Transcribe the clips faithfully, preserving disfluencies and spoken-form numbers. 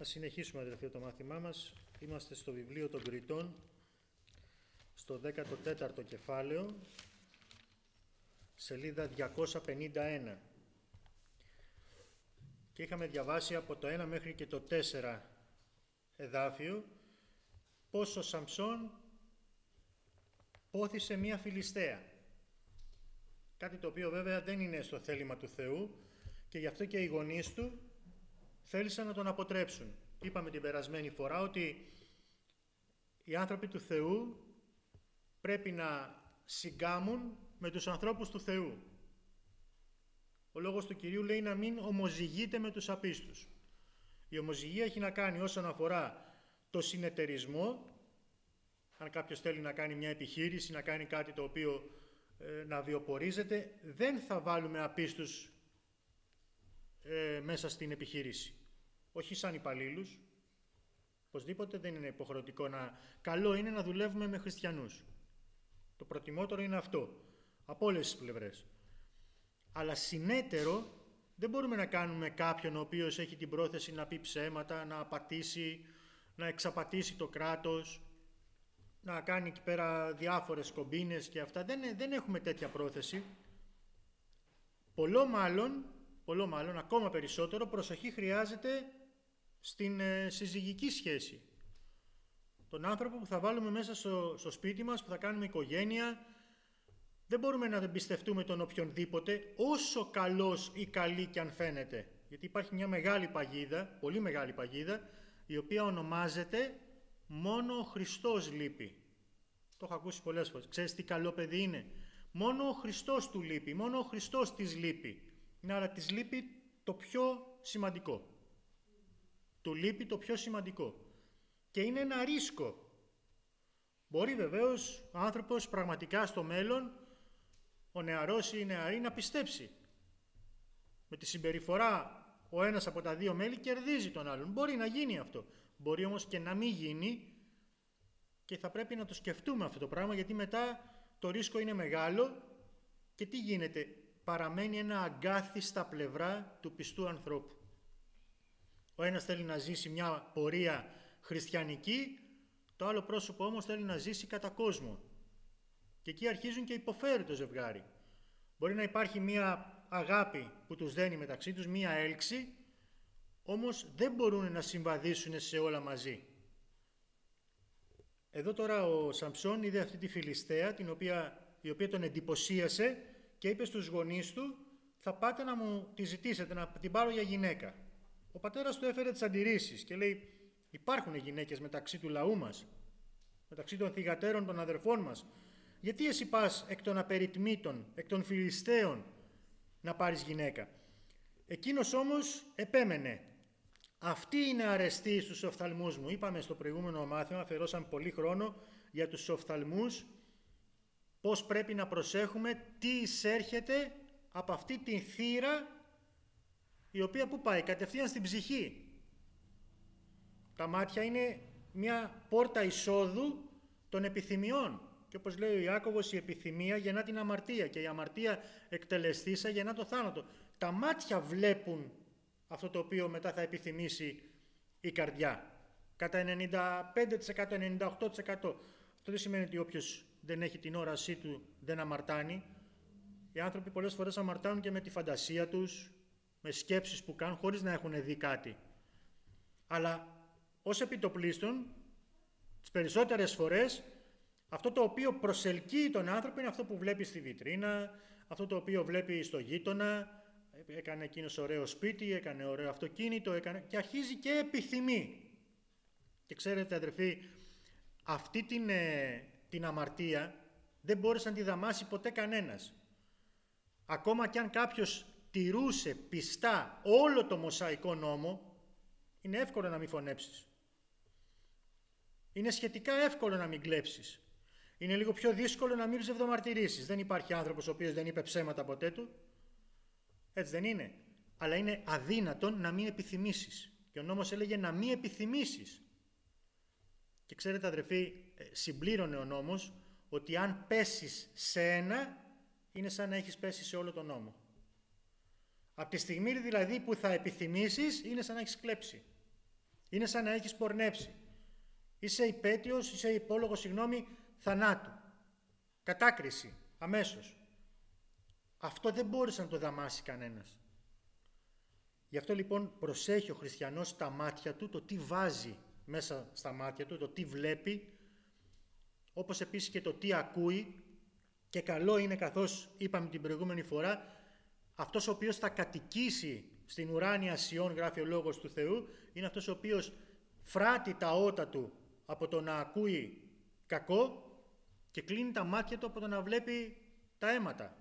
Ας συνεχίσουμε, αδελφοί, το μάθημά μας. Είμαστε στο βιβλίο των Κριτών, στο δέκατο τέταρτο κεφάλαιο, σελίδα διακόσια πενήντα ένα. Και είχαμε διαβάσει από το ένα μέχρι και το τέσσερα εδάφιο πως ο Σαμψόν πόθησε μία Φιλιστέα. Κάτι το οποίο βέβαια δεν είναι στο θέλημα του Θεού και γι' αυτό και οι γονείς του θέλησαν να τον αποτρέψουν. Είπαμε την περασμένη φορά ότι οι άνθρωποι του Θεού πρέπει να συγκάμουν με τους ανθρώπους του Θεού. Ο λόγος του Κυρίου λέει να μην ομοζυγείτε με τους απίστους. Η ομοζυγία έχει να κάνει όσον αφορά το συνεταιρισμό. Αν κάποιος θέλει να κάνει μια επιχείρηση, να κάνει κάτι το οποίο ε, να βιοπορίζεται, δεν θα βάλουμε απίστους ε, μέσα στην επιχείρηση. Όχι σαν υπαλλήλους. Οπωσδήποτε δεν είναι υποχρεωτικό να... Καλό είναι να δουλεύουμε με χριστιανούς. Το προτιμότερο είναι αυτό. Από όλες τις πλευρές. Αλλά συνέτερο δεν μπορούμε να κάνουμε κάποιον ο οποίος έχει την πρόθεση να πει ψέματα, να απατήσει, να εξαπατήσει το κράτος, να κάνει εκεί πέρα διάφορες κομπίνες και αυτά. Δεν, δεν έχουμε τέτοια πρόθεση. Πολλό μάλλον, πολλό μάλλον, ακόμα περισσότερο, προσοχή χρειάζεται στην ε, συζυγική σχέση. Τον άνθρωπο που θα βάλουμε μέσα στο, στο σπίτι μας, που θα κάνουμε οικογένεια, δεν μπορούμε να εμπιστευτούμε τον οποιονδήποτε, όσο καλός ή καλή κι αν φαίνεται. Γιατί υπάρχει μια μεγάλη παγίδα, πολύ μεγάλη παγίδα, η οποία ονομάζεται μόνο ο Χριστός λείπει. Το έχω ακούσει πολλές φορές. Ξέρεις τι καλό παιδί είναι? Μόνο ο Χριστός του λείπει, μόνο ο Χριστός της λείπει. Είναι, άρα της λείπει το πιο σημαντικό. Του λείπει το πιο σημαντικό. Και είναι ένα ρίσκο. Μπορεί βεβαίως ο άνθρωπος πραγματικά στο μέλλον, ο νεαρός ή η νεαρή, να πιστέψει. Με τη συμπεριφορά ο ένας από τα δύο μέλη κερδίζει τον άλλον. Μπορεί να γίνει αυτό. Μπορεί όμως και να μην γίνει και θα πρέπει να το σκεφτούμε αυτό το πράγμα, γιατί μετά το ρίσκο είναι μεγάλο και τι γίνεται? Παραμένει ένα αγκάθι στα πλευρά του πιστού ανθρώπου. Ο ένας θέλει να ζήσει μια πορεία χριστιανική, το άλλο πρόσωπο όμως θέλει να ζήσει κατά κόσμο. Και εκεί αρχίζουν και υποφέρει το ζευγάρι. Μπορεί να υπάρχει μια αγάπη που τους δένει μεταξύ τους, μια έλξη, όμως δεν μπορούν να συμβαδίσουν σε όλα μαζί. Εδώ τώρα ο Σαμψόν είδε αυτή τη Φιλιστέα, την οποία, η οποία τον εντυπωσίασε και είπε στους γονείς του, θα πάτε να μου τη ζητήσετε, να την πάρω για γυναίκα. Ο πατέρας του έφερε τις αντιρρήσεις και λέει, υπάρχουν γυναίκες μεταξύ του λαού μας, μεταξύ των θυγατέρων των αδερφών μας. Γιατί εσύ πας εκ των απεριτμήτων, εκ των Φιλιστέων να πάρεις γυναίκα? Εκείνος όμως επέμενε. Αυτή είναι αρεστή στους οφθαλμούς μου. Είπαμε στο προηγούμενο μάθημα, αφιερώσαμε πολύ χρόνο για τους οφθαλμούς, πώς πρέπει να προσέχουμε τι εισέρχεται από αυτή την θύρα, η οποία που πάει? Κατευθείαν στην ψυχή. Τα μάτια είναι μια πόρτα εισόδου των επιθυμιών. Και όπως λέει ο Ιάκωβος, η επιθυμία γεννά την αμαρτία και η αμαρτία εκτελεστήσα γεννά το θάνατο. Τα μάτια βλέπουν αυτό το οποίο μετά θα επιθυμήσει η καρδιά. Κατά ενενήντα πέντε τοις εκατό, ενενήντα οκτώ τοις εκατό. Αυτό δεν σημαίνει ότι όποιος δεν έχει την όρασή του δεν αμαρτάνει. Οι άνθρωποι πολλές φορές αμαρτάνουν και με τη φαντασία τους, με σκέψεις που κάνουν, χωρίς να έχουν δει κάτι. Αλλά ως επιτοπλίστων, τις περισσότερες φορές, αυτό το οποίο προσελκύει τον άνθρωπο είναι αυτό που βλέπει στη βιτρίνα, αυτό το οποίο βλέπει στο γείτονα, έκανε εκείνος ωραίο σπίτι, έκανε ωραίο αυτοκίνητο, έκανε... και αρχίζει και επιθυμεί. Και ξέρετε αδερφοί, αυτή την, ε, την αμαρτία δεν μπόρεσε να τη δαμάσει ποτέ κανένας. Ακόμα κι αν κάποιος τηρούσε πιστά όλο το μοσαϊκό νόμο, είναι εύκολο να μην φωνέψεις. Είναι σχετικά εύκολο να μην κλέψεις. Είναι λίγο πιο δύσκολο να μην ψευδομαρτυρήσεις. Δεν υπάρχει άνθρωπος ο οποίος δεν είπε ψέματα ποτέ του. Έτσι δεν είναι? Αλλά είναι αδύνατον να μην επιθυμήσεις. Και ο νόμος έλεγε να μην επιθυμήσεις. Και ξέρετε αδερφοί, συμπλήρωνε ο νόμος ότι αν πέσεις σε ένα, είναι σαν να έχεις πέσει σε όλο τον νόμο. Από τη στιγμή δηλαδή που θα επιθυμήσεις, είναι σαν να έχεις κλέψει. Είναι σαν να έχεις πορνέψει. Είσαι υπέτειος, είσαι υπόλογος, συγγνώμη, θανάτου. Κατάκριση, αμέσως. Αυτό δεν μπόρεσε να το δαμάσει κανένας. Γι' αυτό λοιπόν προσέχει ο χριστιανός στα μάτια του, το τι βάζει μέσα στα μάτια του, το τι βλέπει, όπως επίσης και το τι ακούει, και καλό είναι, καθώς είπαμε την προηγούμενη φορά, αυτός ο οποίος θα κατοικήσει στην ουράνια Σιών, γράφει ο Λόγος του Θεού, είναι αυτός ο οποίος φράττει τα ότα του από το να ακούει κακό και κλείνει τα μάτια του από το να βλέπει τα αίματα.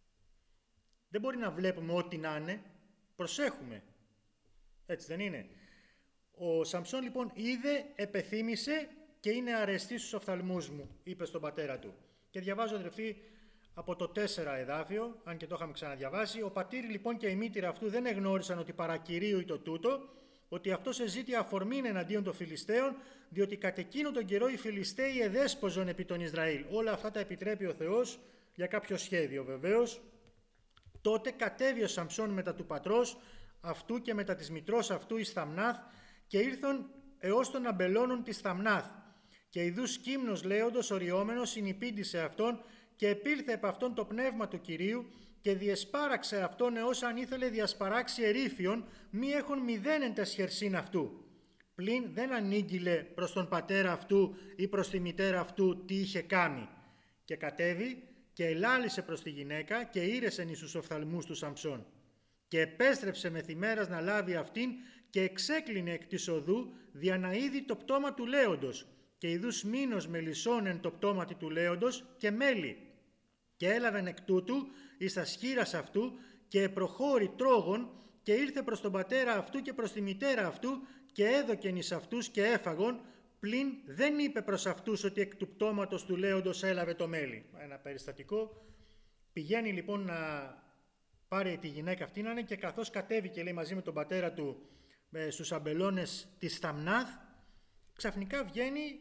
Δεν μπορεί να βλέπουμε ό,τι να είναι, προσέχουμε. Έτσι δεν είναι? Ο Σαμψόν λοιπόν είδε, επεθύμησε και είναι αρεστής στους οφθαλμούς μου, είπε στον πατέρα του. Και διαβάζω, αδερφοί, από το τέσσερα εδάφιο, αν και το είχαμε ξαναδιαβάσει. Ο πατήρ λοιπόν και η μήτηρα αυτού δεν εγνώρισαν ότι παρακυρίου ή το τούτο, ότι αυτός εζήτη αφορμήν εναντίον των Φιλιστέων, διότι κατ' εκείνο τον καιρό οι Φιλιστέοι εδέσποζον επί τον Ισραήλ. Όλα αυτά τα επιτρέπει ο Θεός για κάποιο σχέδιο βεβαίως. Τότε κατέβη ο Σαμψόν μετά του πατρός αυτού και μετά της μητρός αυτού εις Θαμνάθ, και ήρθον έως τον αμπελώνων της Θαμνάθ. Και ιδούς κύμνος λέοντος οριόμενος συνυπήντησε αυτόν, και επήλθε επ' αυτόν το πνεύμα του Κυρίου, και διεσπάραξε αυτόν έως αν ήθελε διασπαράξει ερήφιον, μη έχων μηδέν τες χερσίν αυτού. Πλην δεν ανήγγειλε προς τον πατέρα αυτού ή προς τη μητέρα αυτού τι είχε κάμει. Και κατέβη και ελάλησε προς τη γυναίκα και ήρεσεν εις τους οφθαλμούς του Σαμψών. Και επέστρεψε μεθημέρας να λάβει αυτήν και εξέκλεινε εκ της οδού δια να είδει το πτώμα του λέοντος. Και ειδούς μήνος μελισσώνεν το πτώματι του λέοντος και μέλι. Και έλαβεν εκ τούτου εις τα σχήρας αυτού και προχώρη τρόγων, και ήρθε προς τον πατέρα αυτού και προς τη μητέρα αυτού και έδωκεν εις αυτούς και έφαγον, πλην δεν είπε προς αυτούς ότι εκ του πτώματος του λέοντος έλαβε το μέλι. Ένα περιστατικό. Πηγαίνει λοιπόν να πάρει τη γυναίκα αυτή να είναι, και καθώς κατέβηκε, λέει, μαζί με τον πατέρα του στους αμπελώνες της Θαμνάθ, ξαφνικά βγαίνει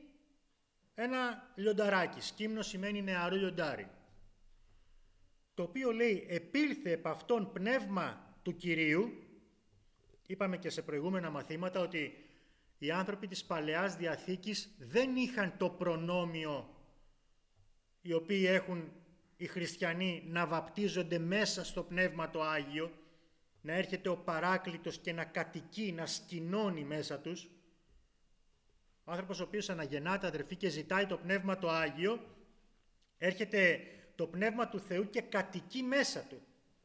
ένα λιονταράκι. Σκύμνο σημαίνει νεαρό λιοντάρι, το οποίο, λέει, επήλθε επ' αυτόν πνεύμα του Κυρίου. Είπαμε και σε προηγούμενα μαθήματα ότι οι άνθρωποι της Παλαιάς Διαθήκης δεν είχαν το προνόμιο οι οποίοι έχουν οι χριστιανοί, να βαπτίζονται μέσα στο Πνεύμα το Άγιο, να έρχεται ο Παράκλητος και να κατοικεί, να σκηνώνει μέσα τους. Ο άνθρωπος ο οποίος αναγεννάται, αδερφοί, και ζητάει το Πνεύμα το Άγιο, έρχεται το Πνεύμα του Θεού και κατοικεί μέσα του.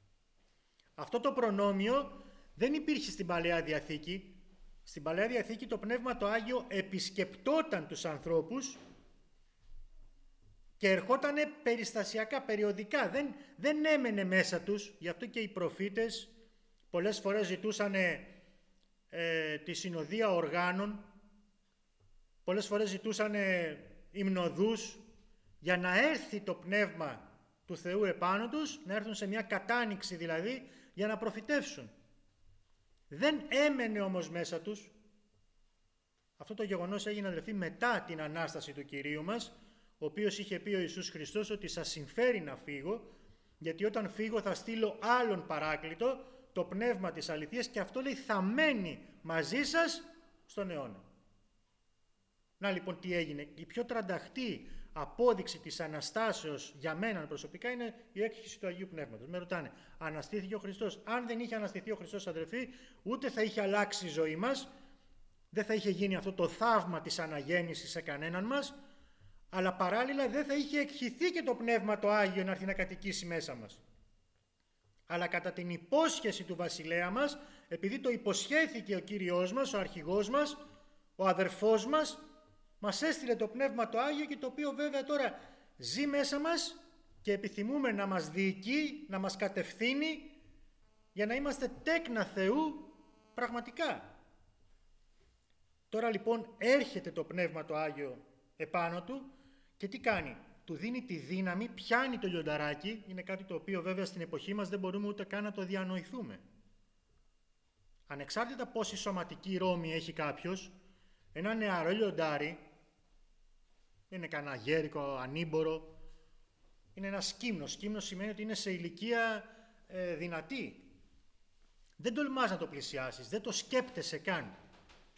Αυτό το προνόμιο δεν υπήρχε στην Παλαιά Διαθήκη. Στην Παλαιά Διαθήκη το Πνεύμα το Άγιο επισκεπτόταν τους ανθρώπους και ερχότανε περιστασιακά, περιοδικά, δεν, δεν έμενε μέσα τους. Γι' αυτό και οι προφήτες πολλές φορές ζητούσαν ε, τη συνοδεία οργάνων, πολλές φορές ζητούσαν υμνοδούς, για να έρθει το Πνεύμα του Θεού επάνω τους, να έρθουν σε μια κατάνοιξη δηλαδή, για να προφητεύσουν. Δεν έμενε όμως μέσα τους. Αυτό το γεγονός έγινε, αδερφοί, μετά την Ανάσταση του Κυρίου μας, ο οποίος είχε πει ο Ιησούς Χριστός ότι σας συμφέρει να φύγω, γιατί όταν φύγω θα στείλω άλλον Παράκλητο, το Πνεύμα της αληθείας, και αυτό, λέει, θα μένει μαζί σας στον αιώνα. Να λοιπόν τι έγινε. Η πιο τρανταχτή απόδειξη της Αναστάσεως για μένα προσωπικά είναι η έκχυση του Αγίου Πνεύματος. Με ρωτάνε, αναστήθηκε ο Χριστός? Αν δεν είχε αναστηθεί ο Χριστός, αδερφοί, ούτε θα είχε αλλάξει η ζωή μας, δεν θα είχε γίνει αυτό το θαύμα της αναγέννησης σε κανέναν μας, αλλά παράλληλα δεν θα είχε εκχυθεί και το Πνεύμα το Άγιο να έρθει να κατοικήσει μέσα μας. Αλλά κατά την υπόσχεση του βασιλέα μας, επειδή το υποσχέθηκε ο Κύριος μας, ο αρχηγός μας, ο αδερφός μας, μας έστειλε το Πνεύμα το Άγιο, και το οποίο βέβαια τώρα ζει μέσα μας και επιθυμούμε να μας διοικεί, να μας κατευθύνει, για να είμαστε τέκνα Θεού πραγματικά. Τώρα λοιπόν έρχεται το Πνεύμα το Άγιο επάνω του και τι κάνει? Του δίνει τη δύναμη, πιάνει το λιονταράκι. Είναι κάτι το οποίο βέβαια στην εποχή μας δεν μπορούμε ούτε καν να το διανοηθούμε. Ανεξάρτητα πόση σωματική ρόμη έχει κάποιος, ένα νεαρό λιοντάρι, δεν είναι κανένα γέρικο, ανήμπορο, είναι ένα σκύμνο. Σκύμνο σημαίνει ότι είναι σε ηλικία ε, δυνατή. Δεν τολμάς να το πλησιάσεις, δεν το σκέπτεσαι καν.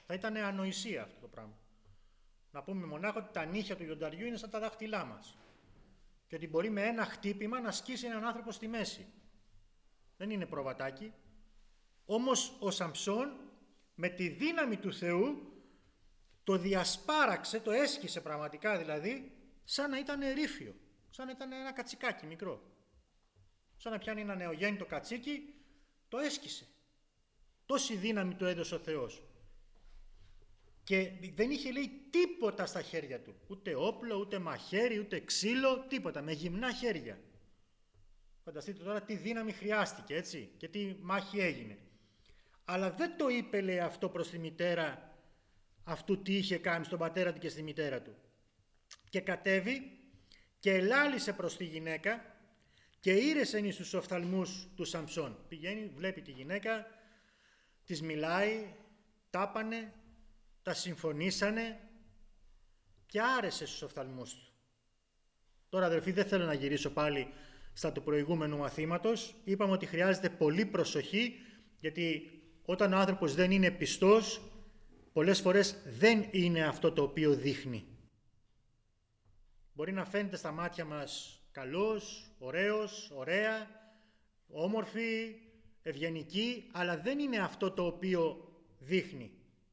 Θα ήταν ανοησία αυτό το πράγμα. Να πούμε μονάχα ότι τα νύχια του λιονταριού είναι σαν τα δάχτυλά μας. Και ότι μπορεί με ένα χτύπημα να σκίσει έναν άνθρωπο στη μέση. Δεν είναι προβατάκι. Όμως ο Σαμψόν με τη δύναμη του Θεού το διασπάραξε, το έσκησε πραγματικά δηλαδή, σαν να ήταν ερήφιο, σαν να ήταν ένα κατσικάκι μικρό. Σαν να πιάνει ένα νεογέννητο κατσίκι, το έσκησε. Τόση δύναμη του έδωσε ο Θεός. Και δεν είχε, λέει, τίποτα στα χέρια του. Ούτε όπλο, ούτε μαχαίρι, ούτε ξύλο, τίποτα. Με γυμνά χέρια. Φανταστείτε τώρα τι δύναμη χρειάστηκε, έτσι, και τι μάχη έγινε. Αλλά δεν το είπε, λέει, αυτό προς τη μητέρα αυτού τι είχε κάνει στον πατέρα του και στη μητέρα του. Και κατέβη και ελάλησε προς τη γυναίκα και ήρεσεν εις τους οφθαλμούς του Σαμψόν. Πηγαίνει, βλέπει τη γυναίκα, της μιλάει, τάπανε, τα συμφωνήσανε και άρεσε στους οφθαλμούς του. Τώρα, αδερφοί, δεν θέλω να γυρίσω πάλι στα του προηγούμενου μαθήματος. Είπαμε ότι χρειάζεται πολύ προσοχή, γιατί όταν ο άνθρωπος δεν είναι πιστός, πολλές φορές δεν είναι αυτό το οποίο δείχνει. Μπορεί να φαίνεται στα μάτια μας καλός, ωραίος, ωραία, όμορφη, ευγενική, αλλά δεν είναι αυτό το οποίο δείχνει.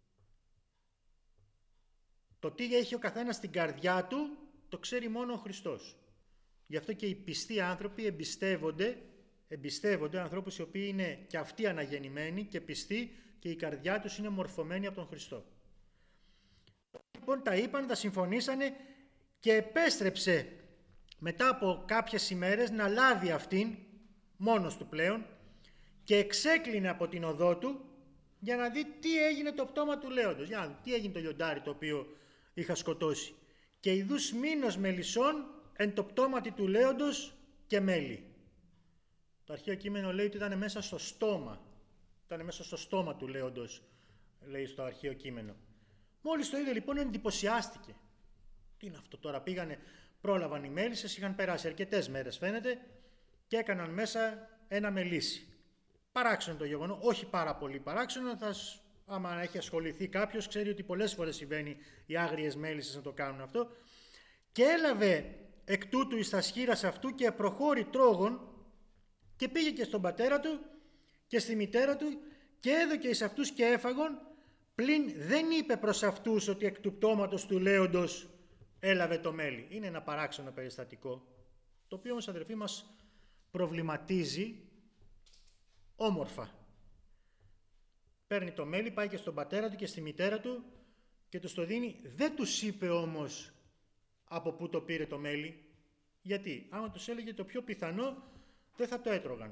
Το τι έχει ο καθένας στην καρδιά του, το ξέρει μόνο ο Χριστός. Γι' αυτό και οι πιστοί άνθρωποι εμπιστεύονται, εμπιστεύονται ανθρώπους οι οποίοι είναι και αυτοί αναγεννημένοι και πιστοί και η καρδιά τους είναι μορφωμένη από τον Χριστό. Λοιπόν, τα είπαν, τα συμφωνήσανε και επέστρεψε μετά από κάποιες ημέρες να λάβει αυτήν, μόνος του πλέον, και εξέκλεινε από την οδό του για να δει τι έγινε το πτώμα του λέοντος, για να δει τι έγινε το λιοντάρι το οποίο είχα σκοτώσει. Και ειδούς μήνος μελισσών εν το πτώματι του λέοντος και μέλι. Το αρχαίο κείμενο λέει ότι ήταν μέσα στο στόμα. Ήταν μέσα στο στόμα του λέοντος, λέει στο αρχαίο κείμενο. Μόλις το είδε λοιπόν εντυπωσιάστηκε. Τι είναι αυτό τώρα, πήγανε, πρόλαβαν οι μέλισσες, είχαν περάσει αρκετές μέρες φαίνεται και έκαναν μέσα ένα μελίσι. Παράξενο το γεγονό, όχι πάρα πολύ παράξενο, θα, άμα έχει ασχοληθεί κάποιος ξέρει ότι πολλές φορές συμβαίνει οι άγριες μέλισσες να το κάνουν αυτό. Και έλαβε εκ τούτου εις τα σχήρας αυτού και προχώρη τρόγων και πήγε και στον πατέρα του και στη μητέρα του και έδωκε εις αυτούς και έφαγον, πλην δεν είπε προς αυτούς ότι εκ του πτώματος του λέοντος έλαβε το μέλι. Είναι ένα παράξενο περιστατικό, το οποίο όμως, αδερφοί μας, προβληματίζει όμορφα. Παίρνει το μέλι, πάει και στον πατέρα του και στη μητέρα του και τους το δίνει. Δεν τους είπε όμως από πού το πήρε το μέλι. Γιατί, άμα τους έλεγε το πιο πιθανό, δεν θα το έτρωγαν.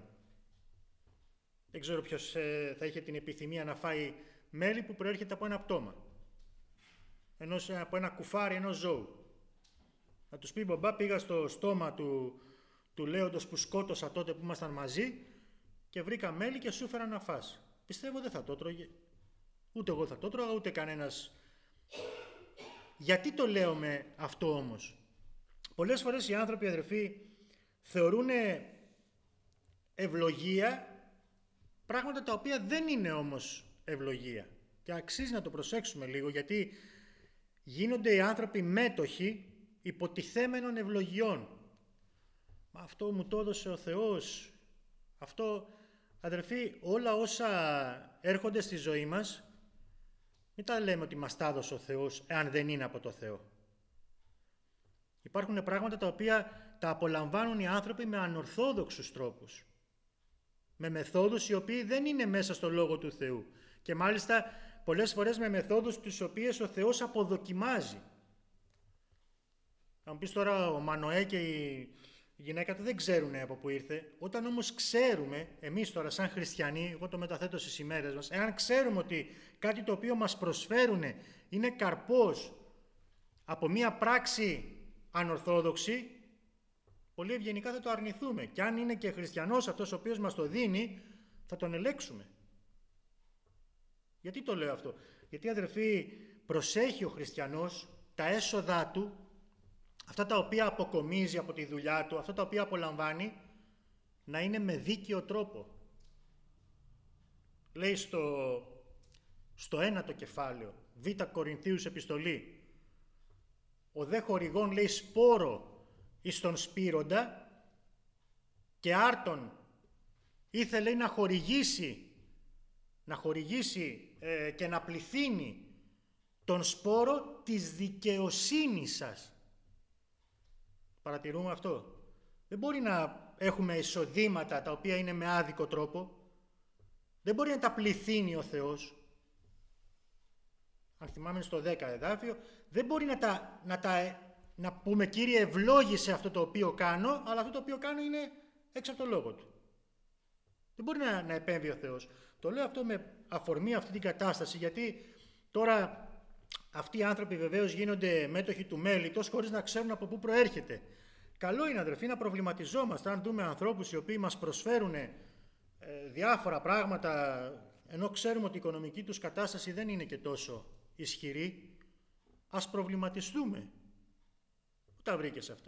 Δεν ξέρω ποιος ε, θα είχε την επιθυμία να φάει μέλι που προέρχεται από ένα πτώμα. Ενός, από ένα κουφάρι ενός ζώου. Να τους πει, μπαμπά, πήγα στο στόμα του, του λέοντος που σκότωσα τότε που ήμασταν μαζί και βρήκα μέλι και σου έφερα να φας. Πιστεύω δεν θα το έτρωγε. Ούτε εγώ θα το έτρωγα, ούτε κανένας. Γιατί το λέω με αυτό όμως? Πολλές φορές οι άνθρωποι, αδερφοί, θεωρούν ευλογία πράγματα τα οποία δεν είναι όμως ευλογία. Και αξίζει να το προσέξουμε λίγο, γιατί γίνονται οι άνθρωποι μέτοχοι υποτιθέμενων ευλογιών. Μα αυτό μου το έδωσε ο Θεός. Αυτό, αδερφοί, όλα όσα έρχονται στη ζωή μας, μην τα λέμε ότι μας τα έδωσε ο Θεός, εάν δεν είναι από το Θεό. Υπάρχουν πράγματα τα οποία τα απολαμβάνουν οι άνθρωποι με ανορθόδοξους τρόπους. Με μεθόδους οι οποίοι δεν είναι μέσα στο Λόγο του Θεού. Και μάλιστα πολλές φορές με μεθόδους τις οποίες ο Θεός αποδοκιμάζει. Θα μου πεις τώρα, ο Μανοέ και η γυναίκα του δεν ξέρουν από πού ήρθε. Όταν όμως ξέρουμε, εμείς τώρα σαν χριστιανοί, εγώ το μεταθέτω στις ημέρες μας, εάν ξέρουμε ότι κάτι το οποίο μας προσφέρουν είναι καρπός από μία πράξη ανορθόδοξη, πολύ ευγενικά θα το αρνηθούμε. Και αν είναι και χριστιανός αυτός ο οποίος μας το δίνει, θα τον ελέγξουμε. Γιατί το λέω αυτό? Γιατί, αδερφοί, προσέχει ο χριστιανός τα έσοδά του, αυτά τα οποία αποκομίζει από τη δουλειά του, αυτά τα οποία απολαμβάνει, να είναι με δίκαιο τρόπο. Λέει στο στο ένατο κεφάλαιο, Β Κορινθίους επιστολή, ο δε χορηγών λέει σπόρο εις τον σπήροντα και άρτον ήθελε να χορηγήσει, να χορηγήσει ε, και να πληθύνει τον σπόρο της δικαιοσύνης σας. Παρατηρούμε αυτό. Δεν μπορεί να έχουμε εισοδήματα τα οποία είναι με άδικο τρόπο. Δεν μπορεί να τα πληθύνει ο Θεός. Αν θυμάμαι στο δέκα εδάφιο, δεν μπορεί να, τα, να, τα, να πούμε Κύριε ευλόγησε αυτό το οποίο κάνω, αλλά αυτό το οποίο κάνω είναι έξω από το λόγο του. Δεν μπορεί να, να επέμβει ο Θεός. Το λέω αυτό με αφορμή αυτή την κατάσταση, γιατί τώρα αυτοί οι άνθρωποι βεβαίως γίνονται μέτοχοι του μέλιτος χωρίς να ξέρουν από πού προέρχεται. Καλό είναι, αδερφοί, να προβληματιζόμαστε αν δούμε ανθρώπους οι οποίοι μας προσφέρουν ε, διάφορα πράγματα, ενώ ξέρουμε ότι η οικονομική τους κατάσταση δεν είναι και τόσο ισχυρή. Ας προβληματιστούμε. Πού τα βρήκες αυτά?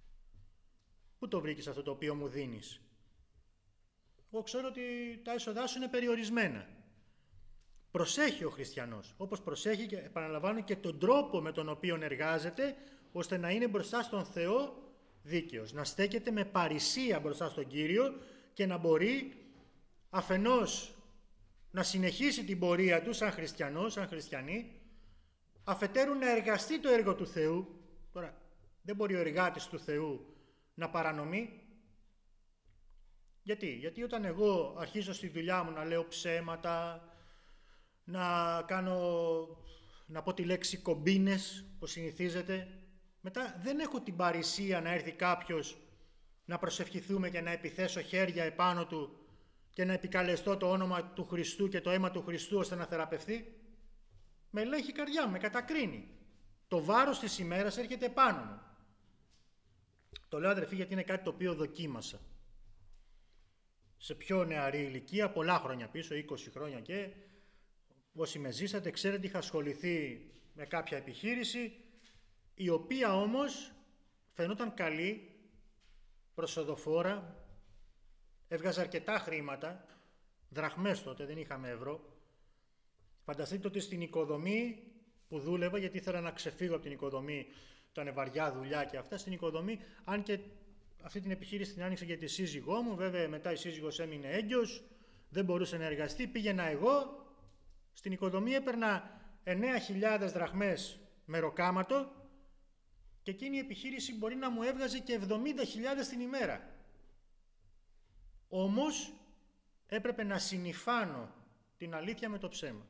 Πού το βρήκες αυτό το οποίο μου δίνεις? Εγώ ξέρω ότι τα έσοδά σου είναι περιορισμένα. Προσέχει ο χριστιανός, όπως προσέχει και επαναλαμβάνω και τον τρόπο με τον οποίο εργάζεται, ώστε να είναι μπροστά στον Θεό δίκαιος, να στέκεται με παρησία μπροστά στον Κύριο και να μπορεί αφενός να συνεχίσει την πορεία του σαν χριστιανός, σαν χριστιανή, αφετέρου να εργαστεί το έργο του Θεού. Τώρα δεν μπορεί ο εργάτης του Θεού να παρανομεί. Γιατί? Γιατί όταν εγώ αρχίζω στη δουλειά μου να λέω ψέματα, να κάνω, να πω τη λέξη κομπίνες, όπως συνηθίζεται, μετά δεν έχω την παρησία να έρθει κάποιος να προσευχηθούμε και να επιθέσω χέρια επάνω του και να επικαλεστώ το όνομα του Χριστού και το αίμα του Χριστού ώστε να θεραπευθεί. Με ελέγχει η καρδιά μου, με κατακρίνει. Το βάρος της ημέρας έρχεται επάνω μου. Το λέω, αδερφοί, γιατί είναι κάτι το οποίο δοκίμασα. Σε πιο νεαρή ηλικία, πολλά χρόνια πίσω, είκοσι χρόνια, και όσοι με ζήσατε ξέρετε είχα ασχοληθεί με κάποια επιχείρηση, η οποία όμως φαινόταν καλή, προσοδοφόρα, έβγαζε αρκετά χρήματα, δραχμές τότε, δεν είχαμε ευρώ. Φανταστείτε ότι στην οικοδομή που δούλευα, γιατί ήθελα να ξεφύγω από την οικοδομή, ήταν βαριά δουλειά και αυτά, στην οικοδομή, αν και αυτή την επιχείρηση την άνοιξα για τη σύζυγό μου, βέβαια μετά η σύζυγος έμεινε έγκυος, δεν μπορούσε να εργαστεί, πήγαινα εγώ, στην οικοδομή έπαιρνα εννέα χιλιάδες δραχμές μεροκάματο και εκείνη η επιχείρηση μπορεί να μου έβγαζε και εβδομήντα χιλιάδες την ημέρα. Όμως έπρεπε να συνυφάνω την αλήθεια με το ψέμα.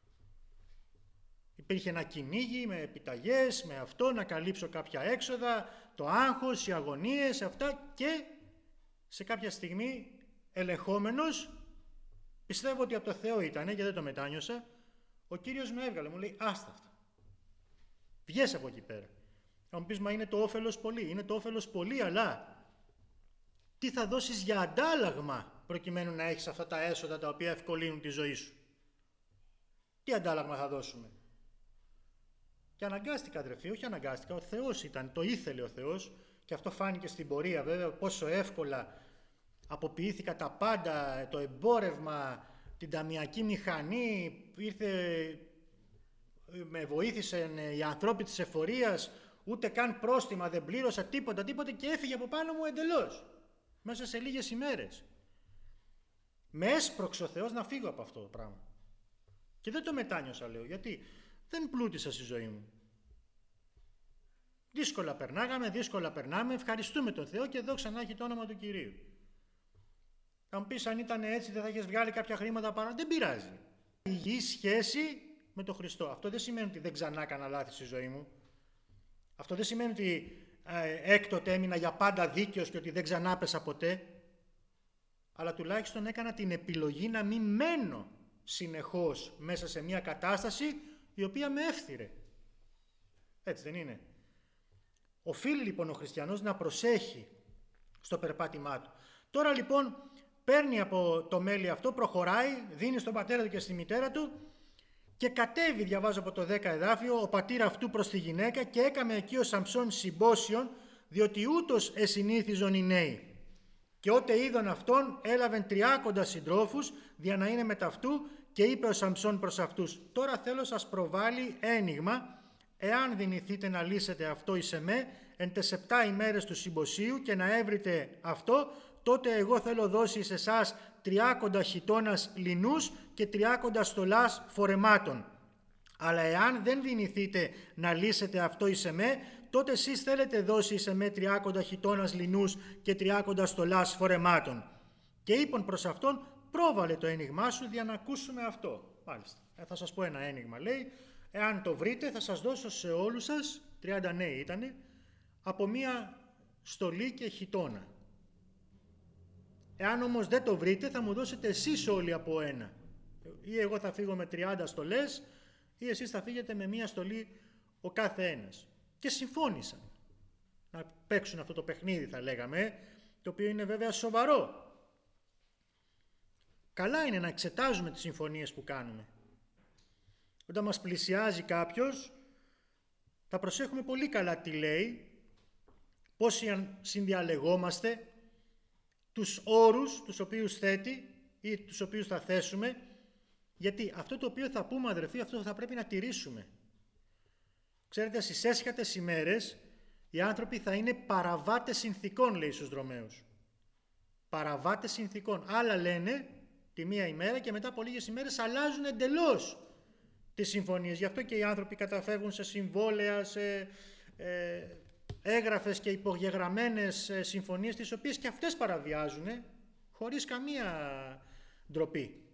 Υπήρχε ένα κυνήγι με επιταγές, με αυτό, να καλύψω κάποια έξοδα, το άγχος, οι αγωνίες, αυτά, και σε κάποια στιγμή ελεγχόμενος, πιστεύω ότι από το Θεό ήταν και δεν το μετάνιωσα, ο Κύριος με έβγαλε, μου λέει άστα αυτά. Βγες από εκεί πέρα. Θα μου πεις, μα είναι το όφελος πολύ. Είναι το όφελος πολύ, αλλά τι θα δώσεις για αντάλλαγμα προκειμένου να έχεις αυτά τα έσοδα τα οποία ευκολύνουν τη ζωή σου? Τι αντάλλαγμα θα δώσουμε? Και αναγκάστηκα, αδερφοί, όχι αναγκάστηκα, ο Θεός ήταν, το ήθελε ο Θεός, και αυτό φάνηκε στην πορεία βέβαια, πόσο εύκολα αποποιήθηκα τα πάντα, το εμπόρευμα, την ταμιακή μηχανή, ήρθε, με βοήθησαν οι ανθρώποι της εφορίας, ούτε καν πρόστιμα δεν πλήρωσα, τίποτα, τίποτα, και έφυγε από πάνω μου εντελώς, μέσα σε λίγες ημέρες. Με έσπρωξε ο Θεός να φύγω από αυτό το πράγμα. Και δεν το μετάνιωσα, λέω, γιατί δεν πλούτησα στη ζωή μου. Δύσκολα περνάγαμε, δύσκολα περνάμε, ευχαριστούμε τον Θεό και δόξα να έχει το όνομα του Κυρίου. Θα μου πεις, αν ήταν έτσι δεν θα έχεις βγάλει κάποια χρήματα παρά? Δεν πειράζει. Υγιή σχέση με τον Χριστό. Αυτό δεν σημαίνει ότι δεν ξανά έκανα λάθη στη ζωή μου. Αυτό δεν σημαίνει ότι ε, έκτοτε έμεινα για πάντα δίκαιος και ότι δεν ξανά πέσα ποτέ. Αλλά τουλάχιστον έκανα την επιλογή να μην μένω συνεχώς μέσα σε μια κατάσταση η οποία με εύθυρε. Έτσι δεν είναι? Οφείλει λοιπόν ο χριστιανός να προσέχει στο περπάτημά του. Τώρα λοιπόν παίρνει από το μέλι αυτό, προχωράει, δίνει στον πατέρα του και στη μητέρα του και κατέβει, διαβάζω από το δέκα εδάφιο, ο πατήρ αυτού προς τη γυναίκα, και έκαμε εκεί ο Σαμψών συμπόσιον, διότι ούτως εσυνήθιζον οι νέοι. Και ότε είδον αυτόν έλαβεν τριάκοντα συντρόφους, δια να είναι μετ' αυτού, και είπε ο Σαμψών προς αυτούς, τώρα θέλω σας προβάλλει ένιγμα, εάν δυνηθείτε να λύσετε αυτό εις εμέ, εν τες επτά ημέρες του συμποσίου και να έβρετε αυτό, τότε εγώ θέλω δώσει σε εσάς τριάκοντα χιτώνας λινούς και τριάκοντα στολάς φορεμάτων. Αλλά εάν δεν δυνηθείτε να λύσετε αυτό εις εμέ, τότε εσείς θέλετε δώσει εις εμέ τριάκοντα χιτώνας λινούς και τριάκοντα στολάς φορεμάτων. Και είπαν προς αυτόν, πρόβαλε το ένιγμά σου για να ακούσουμε αυτό. Μάλιστα, ε, θα σας πω ένα ένιγμα, λέει, εάν το βρείτε θα σας δώσω σε όλους σας, τριάντα νέοι ήτανε, από μία στολή και χιτώνα. Εάν όμως δεν το βρείτε θα μου δώσετε εσείς όλοι από ένα. Ή εγώ θα φύγω με τριάντα στολές ή εσείς θα φύγετε με μία στολή ο κάθε ένας. Και συμφώνησαν να παίξουν αυτό το παιχνίδι, θα λέγαμε, το οποίο είναι βέβαια σοβαρό. Καλά είναι να εξετάζουμε τις συμφωνίες που κάνουμε. Όταν μας πλησιάζει κάποιος, θα προσέχουμε πολύ καλά τι λέει, πώς συνδιαλεγόμαστε, τους όρους τους οποίους θέτει ή τους οποίους θα θέσουμε, γιατί αυτό το οποίο θα πούμε, αδερφοί, αυτό θα πρέπει να τηρήσουμε. Ξέρετε, στις έσχατες ημέρες οι άνθρωποι θα είναι παραβάτες συνθήκων, λέει στους Ρωμαίους. Παραβάτες συνθήκων. Άλλα λένε τη μία ημέρα και μετά από λίγες ημέρες αλλάζουν εντελώς τις συμφωνίες. Γι' αυτό και οι άνθρωποι καταφεύγουν σε συμβόλαια, σε ε, έγγραφες και υπογεγραμμένες ε, συμφωνίες, τις οποίες και αυτές παραβιάζουν χωρίς καμία ντροπή.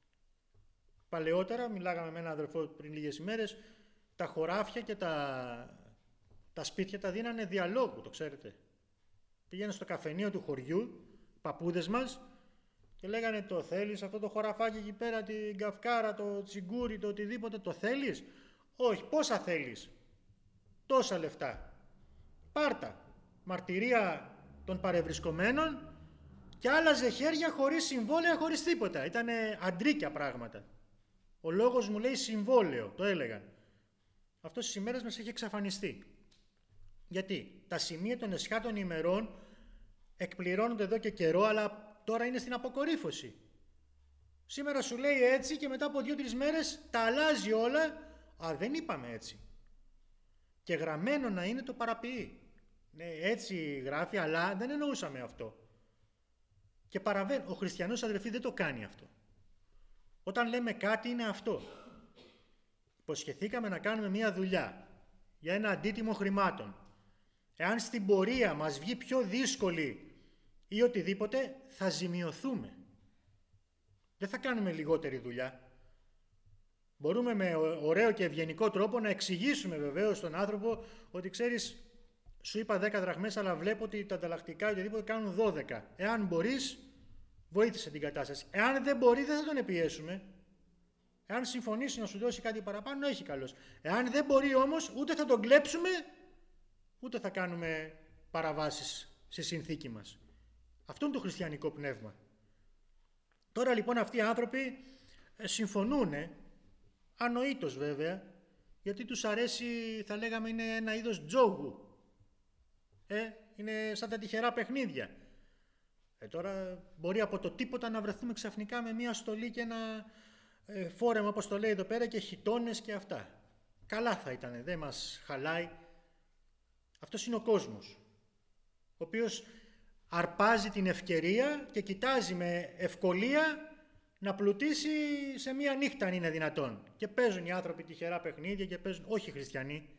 Παλαιότερα, μιλάγαμε με έναν αδερφό πριν λίγες ημέρες, τα χωράφια και τα, τα σπίτια τα δίνανε διαλόγου, το ξέρετε. Πήγαινε στο καφενείο του χωριού, παππούδες μας, και λέγανε, το θέλεις αυτό το χωραφάκι εκεί πέρα, την καυκάρα, το τσιγκούρι, το οτιδήποτε, το θέλεις? Όχι, πόσα θέλεις? Τόσα λεφτά. Πάρτα. Μαρτυρία των παρευρισκομένων και άλλαζε χέρια χωρίς συμβόλαια, χωρίς τίποτα. Ήτανε αντρίκια πράγματα. Ο λόγος μου λέει συμβόλαιο, το έλεγαν. Αυτό στις ημέρες μας έχει εξαφανιστεί. Γιατί τα σημεία των εσχάτων ημερών εκπληρώνονται εδώ και καιρό, αλλά τώρα είναι στην αποκορύφωση. Σήμερα σου λέει έτσι και μετά από δύο-τρεις μέρες τα αλλάζει όλα. Α, δεν είπαμε έτσι. Και γραμμένο να είναι το παραποιεί. Ναι, έτσι γράφει, αλλά δεν εννοούσαμε αυτό. Και παραβαίνει. Ο χριστιανός, αδερφοί, δεν το κάνει αυτό. Όταν λέμε κάτι είναι αυτό. Υποσχεθήκαμε να κάνουμε μία δουλειά για ένα αντίτιμο χρημάτων. Εάν στην πορεία μας βγει πιο δύσκολη ή οτιδήποτε, θα ζημιωθούμε. Δεν θα κάνουμε λιγότερη δουλειά. Μπορούμε με ωραίο και ευγενικό τρόπο να εξηγήσουμε βεβαίως στον άνθρωπο ότι, ξέρεις, σου είπα δέκα δραχμές, αλλά βλέπω ότι τα ανταλλακτικά ή οτιδήποτε κάνουν δώδεκα. Εάν μπορείς, βοήθησε την κατάσταση. Εάν δεν μπορεί, δεν θα τον πιέσουμε. Εάν συμφωνήσει να σου δώσει κάτι παραπάνω, έχει καλώς. Εάν δεν μπορεί όμως, ούτε θα τον κλέψουμε, ούτε θα κάνουμε παραβάσεις στη συνθήκη μας. Αυτό είναι το χριστιανικό πνεύμα. Τώρα λοιπόν αυτοί οι άνθρωποι συμφωνούν, ανοήτως βέβαια, γιατί τους αρέσει, θα λέγαμε, είναι ένα είδος τζόγου. Ε, είναι σαν τα τυχερά παιχνίδια. Ε, τώρα μπορεί από το τίποτα να βρεθούμε ξαφνικά με μια στολή και ένα ε, φόρεμα, όπως το λέει εδώ πέρα, και χιτώνες και αυτά. Καλά θα ήταν, δεν μας χαλάει. Αυτός είναι ο κόσμος, ο οποίος αρπάζει την ευκαιρία και κοιτάζει με ευκολία να πλουτίσει σε μία νύχτα, αν είναι δυνατόν. Και παίζουν οι άνθρωποι τυχερά παιχνίδια και παίζουν, όχι οι χριστιανοί.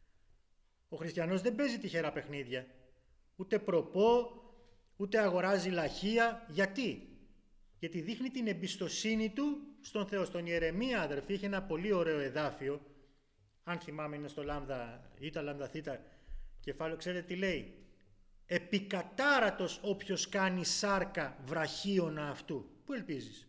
Ο χριστιανός δεν παίζει τυχερά παιχνίδια. Ούτε προπό, ούτε αγοράζει λαχεία. Γιατί? Γιατί δείχνει την εμπιστοσύνη του στον Θεό. Στον Ιερεμία, αδερφοί, είχε ένα πολύ ωραίο εδάφιο. Αν θυμάμαι, είναι στο λάμδα ήτα, λάμδα θήτα κεφάλαιο. Ξέρετε τι λέει? Επικατάρατος όποιος κάνει σάρκα βραχίωνα αυτού. Πού ελπίζεις?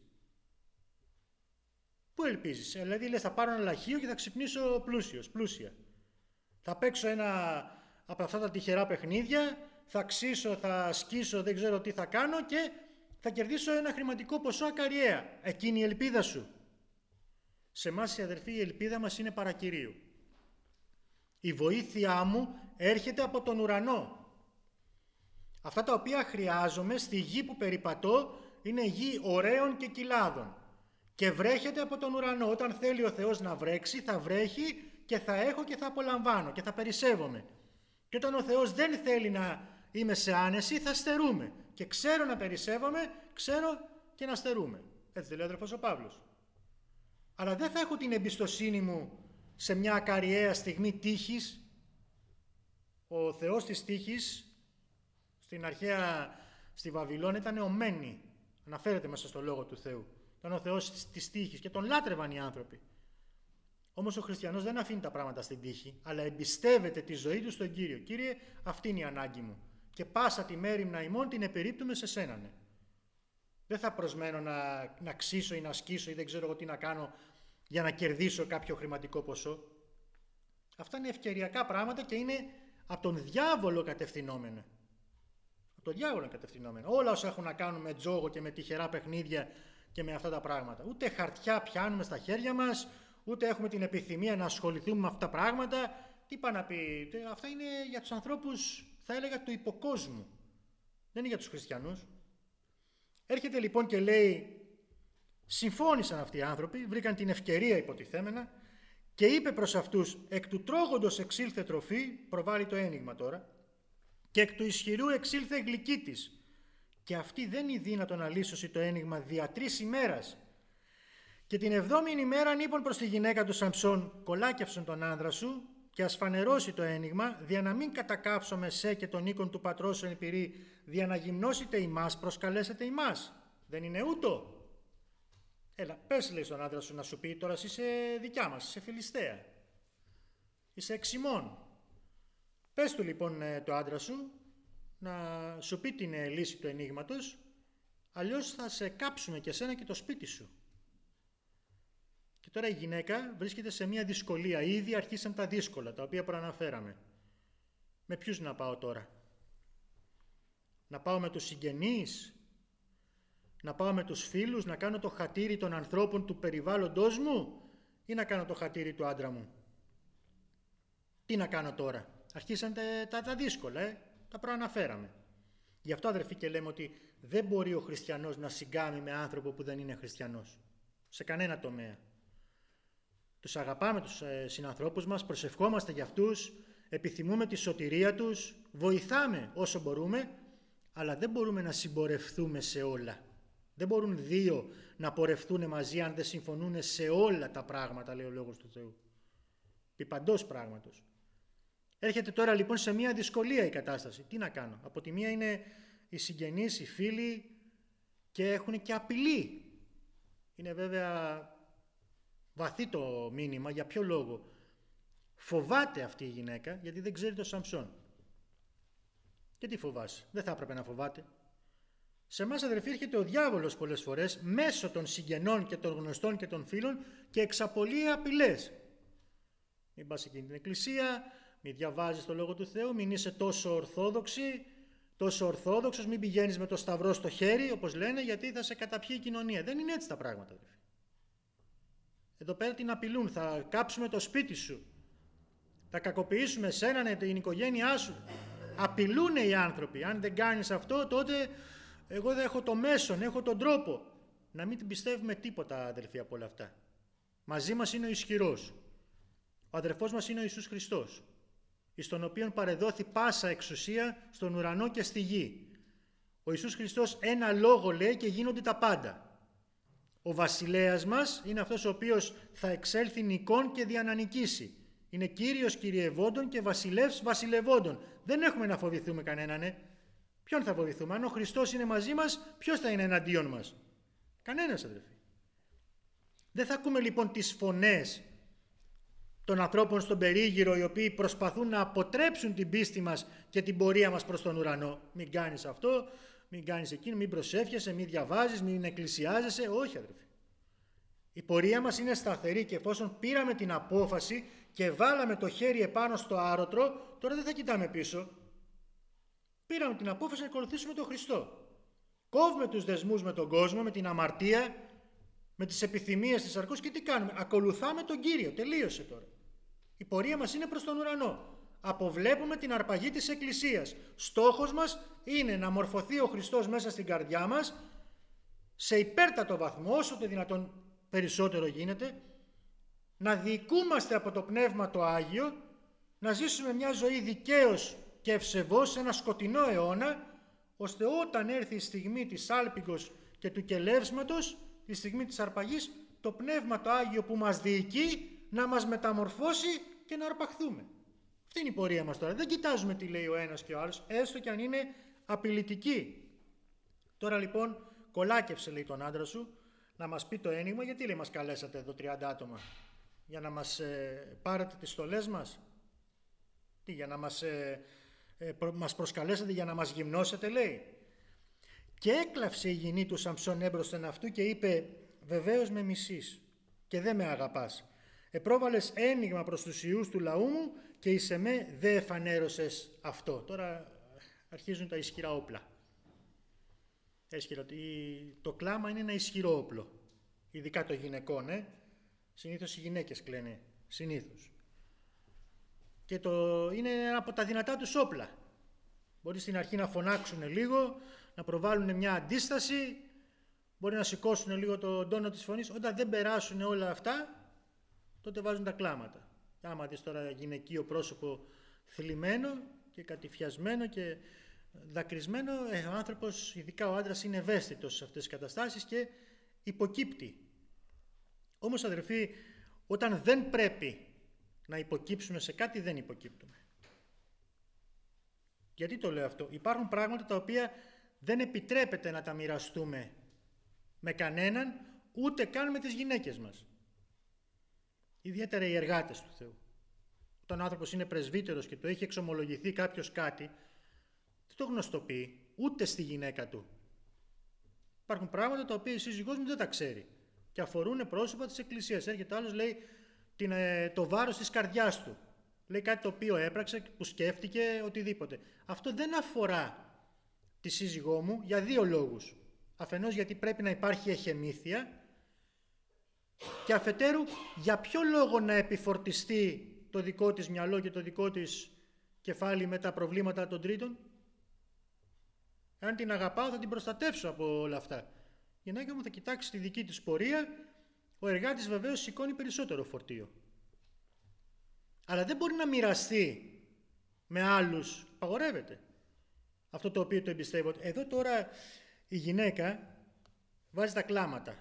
Πού ελπίζεις? Δηλαδή λες, θα πάρω ένα λαχείο και θα ξυπνήσω πλούσιος, πλούσια. Θα παίξω ένα από αυτά τα τυχερά παιχνίδια, θα ξύσω, θα σκίσω, δεν ξέρω τι θα κάνω και θα κερδίσω ένα χρηματικό ποσό ακαριέα. Εκείνη η ελπίδα σου. Σε εμάς, οι αδερφοί, η ελπίδα μας είναι παρακυρίου. Η βοήθειά μου έρχεται από τον ουρανό. Αυτά τα οποία χρειάζομαι στη γη που περιπατώ είναι γη ωραίων και κοιλάδων. Και βρέχεται από τον ουρανό. Όταν θέλει ο Θεός να βρέξει, θα βρέχει και θα έχω και θα απολαμβάνω και θα περισσεύομαι. Και όταν ο Θεός δεν θέλει να είμαι σε άνεση, θα στερούμε. Και ξέρω να περισσεύομαι, ξέρω και να στερούμε. Έτσι δεν λέει ο αδερφός ο Παύλος. Αλλά δεν θα έχω την εμπιστοσύνη μου σε μια ακαριαία στιγμή τύχης. Ο Θεός της τύχης στην αρχαία, στη Βαβυλώνα, ήταν ο Μένη. Αναφέρεται μέσα στο Λόγο του Θεού. Ήταν ο Θεός της τύχης και τον λάτρευαν οι άνθρωποι. Όμως ο χριστιανός δεν αφήνει τα πράγματα στην τύχη, αλλά εμπιστεύεται τη ζωή του στον Κύριο. Κύριε, αυτή είναι η ανάγκη μου. Και πάσα τη μέριμνα ημών την επιρρύπτουμε σε σένα. Ναι. Δεν θα προσμένω να, να ξύσω ή να σκίσω ή δεν ξέρω εγώ τι να κάνω για να κερδίσω κάποιο χρηματικό ποσό. Αυτά είναι ευκαιριακά πράγματα και είναι από τον διάβολο κατευθυνόμενα. Από τον διάβολο κατευθυνόμενα. Όλα όσα έχουν να κάνουν με τζόγο και με τυχερά παιχνίδια και με αυτά τα πράγματα. Ούτε χαρτιά πιάνουμε στα χέρια μας, ούτε έχουμε την επιθυμία να ασχοληθούμε με αυτά τα πράγματα. Τι πάει να πει, αυτά είναι για τους ανθρώπους, θα έλεγα, του υποκόσμου. Δεν είναι για τους χριστιανούς. Έρχεται λοιπόν και λέει, συμφώνησαν αυτοί οι άνθρωποι, βρήκαν την ευκαιρία υποτιθέμενα και είπε προς αυτούς, εκ του τρώγοντος εξήλθε τροφή, προβάλλει το ένιγμα τώρα, και εκ του ισχυρού εξήλθε γλυκή της. Και αυτή δεν είναι δύνατο να λύσωση το ένιγμα δια τρεις ημέρας. Και την εβδόμην ημέραν είπαν προς τη γυναίκα του Σαμψών, κολάκευσον τον άνδρα σου και ας φανερώσει το ένιγμα, δια να μην κατακάψουμε σε και τον οίκον του πατρός σου επιρρή, δια να γυμνώσετε ημάς, προσκαλέσετε ημάς. Δεν είναι ούτω. Έλα, πες, λέει στον άντρα σου να σου πει, τώρα είσαι δικιά μας, είσαι Φιλιστέα. Είσαι εξημών. Πες του λοιπόν το άντρα σου να σου πει την λύση του ενίγματος, αλλιώς θα σε κάψουμε και εσένα και το σπίτι σου. Και τώρα η γυναίκα βρίσκεται σε μια δυσκολία. Ήδη αρχίσαν τα δύσκολα, τα οποία προαναφέραμε. Με ποιους να πάω τώρα? Να πάω με τους συγγενείς? Να πάω με τους φίλους, να κάνω το χατήρι των ανθρώπων του περιβάλλοντος μου ή να κάνω το χατήρι του άντρα μου? Τι να κάνω τώρα? Αρχίσαν τα, τα δύσκολα, ε? Τα προαναφέραμε. Γι' αυτό, αδερφοί, και λέμε ότι δεν μπορεί ο χριστιανός να συγκάμει με άνθρωπο που δεν είναι χριστιανός. Σε κανένα τομέα. Τους αγαπάμε τους ε, συνανθρώπους μας, προσευχόμαστε για αυτούς, επιθυμούμε τη σωτηρία τους, βοηθάμε όσο μπορούμε, αλλά δεν μπορούμε να συμπορευθούμε σε όλα. Δεν μπορούν δύο να πορευτούν μαζί αν δεν συμφωνούν σε όλα τα πράγματα, λέει ο Λόγος του Θεού. Επί παντός πράγματος. Έρχεται τώρα λοιπόν σε μια δυσκολία η κατάσταση. Τι να κάνω? Από τη μία είναι οι συγγενείς, οι φίλοι και έχουν και απειλή. Είναι βέβαια βαθύ το μήνυμα. Για ποιο λόγο? Φοβάται αυτή η γυναίκα γιατί δεν ξέρει τον Σαμψόν. Και τι φοβάσαι? Δεν θα έπρεπε να φοβάται. Σε εμάς, αδερφοί, έρχεται ο διάβολος πολλές φορές μέσω των συγγενών και των γνωστών και των φίλων και εξαπολύει απειλές. Μην πας εκείνη την εκκλησία, μην διαβάζεις το Λόγο του Θεού, μην είσαι τόσο ορθόδοξη, τόσο ορθόδοξος, μην πηγαίνεις με το σταυρό στο χέρι, όπως λένε, γιατί θα σε καταπιεί η κοινωνία. Δεν είναι έτσι τα πράγματα, αδερφοί. Εδώ πέρα την απειλούν, θα κάψουμε το σπίτι σου, θα κακοποιήσουμε εσένα, την οικογένειά σου. Απειλούν οι άνθρωποι. Αν δεν κάνεις αυτό, τότε εγώ δεν έχω το μέσον, έχω τον τρόπο. Να μην την πιστεύουμε τίποτα, αδελφοί, από όλα αυτά. Μαζί μας είναι ο ισχυρός. Ο αδερφός μας είναι ο Ιησούς Χριστός, εις τον οποίον παρεδόθη πάσα εξουσία στον ουρανό και στη γη. Ο Ιησούς Χριστός ένα λόγο λέει και γίνονται τα πάντα. Ο βασιλέας μας είναι αυτός ο οποίος θα εξέλθει νικών και διανανικήσει. Είναι Κύριος κυριευόντων και βασιλεύς βασιλευόντων. Δεν έχουμε να φοβηθούμε κανέναν. Ε. Ποιον θα φοβηθούμε? Αν ο Χριστός είναι μαζί μας, ποιος θα είναι εναντίον μας? Κανένας, αδερφοί. Δεν θα ακούμε λοιπόν τις φωνές των ανθρώπων στον περίγυρο, οι οποίοι προσπαθούν να αποτρέψουν την πίστη μας και την πορεία μας προς τον ουρανό. Μην κάνεις αυτό, μην κάνεις εκείνο, μην προσεύχεσαι, μην διαβάζεις, μην εκκλησιάζεσαι. Όχι, αδερφοί. Η πορεία μας είναι σταθερή και εφόσον πήραμε την απόφαση και βάλαμε το χέρι επάνω στο άρωτρο, τώρα δεν θα κοιτάμε πίσω. Πήραμε την απόφαση να ακολουθήσουμε τον Χριστό. Κόβουμε τους δεσμούς με τον κόσμο, με την αμαρτία, με τις επιθυμίες της αρκούς και τι κάνουμε? Ακολουθάμε τον Κύριο. Τελείωσε τώρα. Η πορεία μας είναι προς τον ουρανό. Αποβλέπουμε την αρπαγή της Εκκλησίας. Στόχος μας είναι να μορφωθεί ο Χριστός μέσα στην καρδιά μας σε υπέρτατο βαθμό, όσο το δυνατόν περισσότερο γίνεται, να διοικούμαστε από το Πνεύμα το Άγιο, να ζήσουμε μια ζωή δικαίως και ευσεβώς σε ένα σκοτεινό αιώνα, ώστε όταν έρθει η στιγμή της άλπιγγος και του κελεύσματος, η στιγμή της αρπαγής, το Πνεύμα το Άγιο που μας διοικεί να μας μεταμορφώσει και να αρπαχθούμε. Αυτή είναι η πορεία μας τώρα. Δεν κοιτάζουμε τι λέει ο ένας και ο άλλος, έστω και αν είναι απειλητική. Τώρα λοιπόν κολάκευσε, λέει, τον άντρα σου να μας πει το ένιγμα. Γιατί, λέει, μας καλέσατε εδώ τριάντα άτομα? Για να μας ε, πάρετε τις στολές μας? Τι, για να μας, ε, ε, προ, μας προσκαλέσατε για να μας γυμνώσετε, λέει? Και έκλαυσε η γυνή του Σαμψόν έμπροσθεν αυτού και είπε, βεβαίως με μισείς και δεν με αγαπάς. Επρόβαλες ένιγμα προς τους ιούς του λαού μου και εις εμέ δε εφανέρωσες αυτό. Τώρα αρχίζουν τα ισχυρά όπλα. Το κλάμα είναι ένα ισχυρό όπλο, ειδικά των γυναικών. Ε? Συνήθως οι γυναίκες κλαίνε, συνήθως. Και το είναι ένα από τα δυνατά τους όπλα. Μπορεί στην αρχή να φωνάξουν λίγο, να προβάλλουν μια αντίσταση, μπορεί να σηκώσουν λίγο τον τόνο της φωνής. Όταν δεν περάσουν όλα αυτά, τότε βάζουν τα κλάματα. Και άμα δεις τώρα γυναικείο πρόσωπο θλιμμένο και κατηφιασμένο και δακρυσμένο, ε, ο άνθρωπος, ειδικά ο άντρας, είναι ευαίσθητος σε αυτές τις καταστάσεις και υποκύπτει. Όμως, αδερφοί, όταν δεν πρέπει να υποκύψουμε σε κάτι, δεν υποκύπτουμε. Γιατί το λέω αυτό? Υπάρχουν πράγματα τα οποία δεν επιτρέπεται να τα μοιραστούμε με κανέναν, ούτε καν με τις γυναίκες μας. Ιδιαίτερα οι εργάτες του Θεού. Όταν ο άνθρωπος είναι πρεσβύτερος και το έχει εξομολογηθεί κάποιος κάτι, δεν το γνωστοποιεί ούτε στη γυναίκα του. Υπάρχουν πράγματα τα οποία η σύζυγός μου δεν τα ξέρει και αφορούν πρόσωπα της Εκκλησίας. Έρχεται άλλος, λέει την, το βάρος της καρδιάς του. Λέει κάτι το οποίο έπραξε, που σκέφτηκε, οτιδήποτε. Αυτό δεν αφορά τη σύζυγό μου για δύο λόγους. Αφενός γιατί πρέπει να υπάρχει εχεμήθεια, και αφετέρου για ποιο λόγο να επιφορτιστεί το δικό της μυαλό και το δικό της κεφάλι με τα προβλήματα των τρίτων? Αν την αγαπάω θα την προστατεύσω από όλα αυτά. Η γυναίκα μου θα κοιτάξει τη δική της πορεία, ο εργάτης βεβαίως σηκώνει περισσότερο φορτίο. Αλλά δεν μπορεί να μοιραστεί με άλλους, παγορεύεται αυτό το οποίο το εμπιστεύονται. Εδώ τώρα η γυναίκα βάζει τα κλάματα.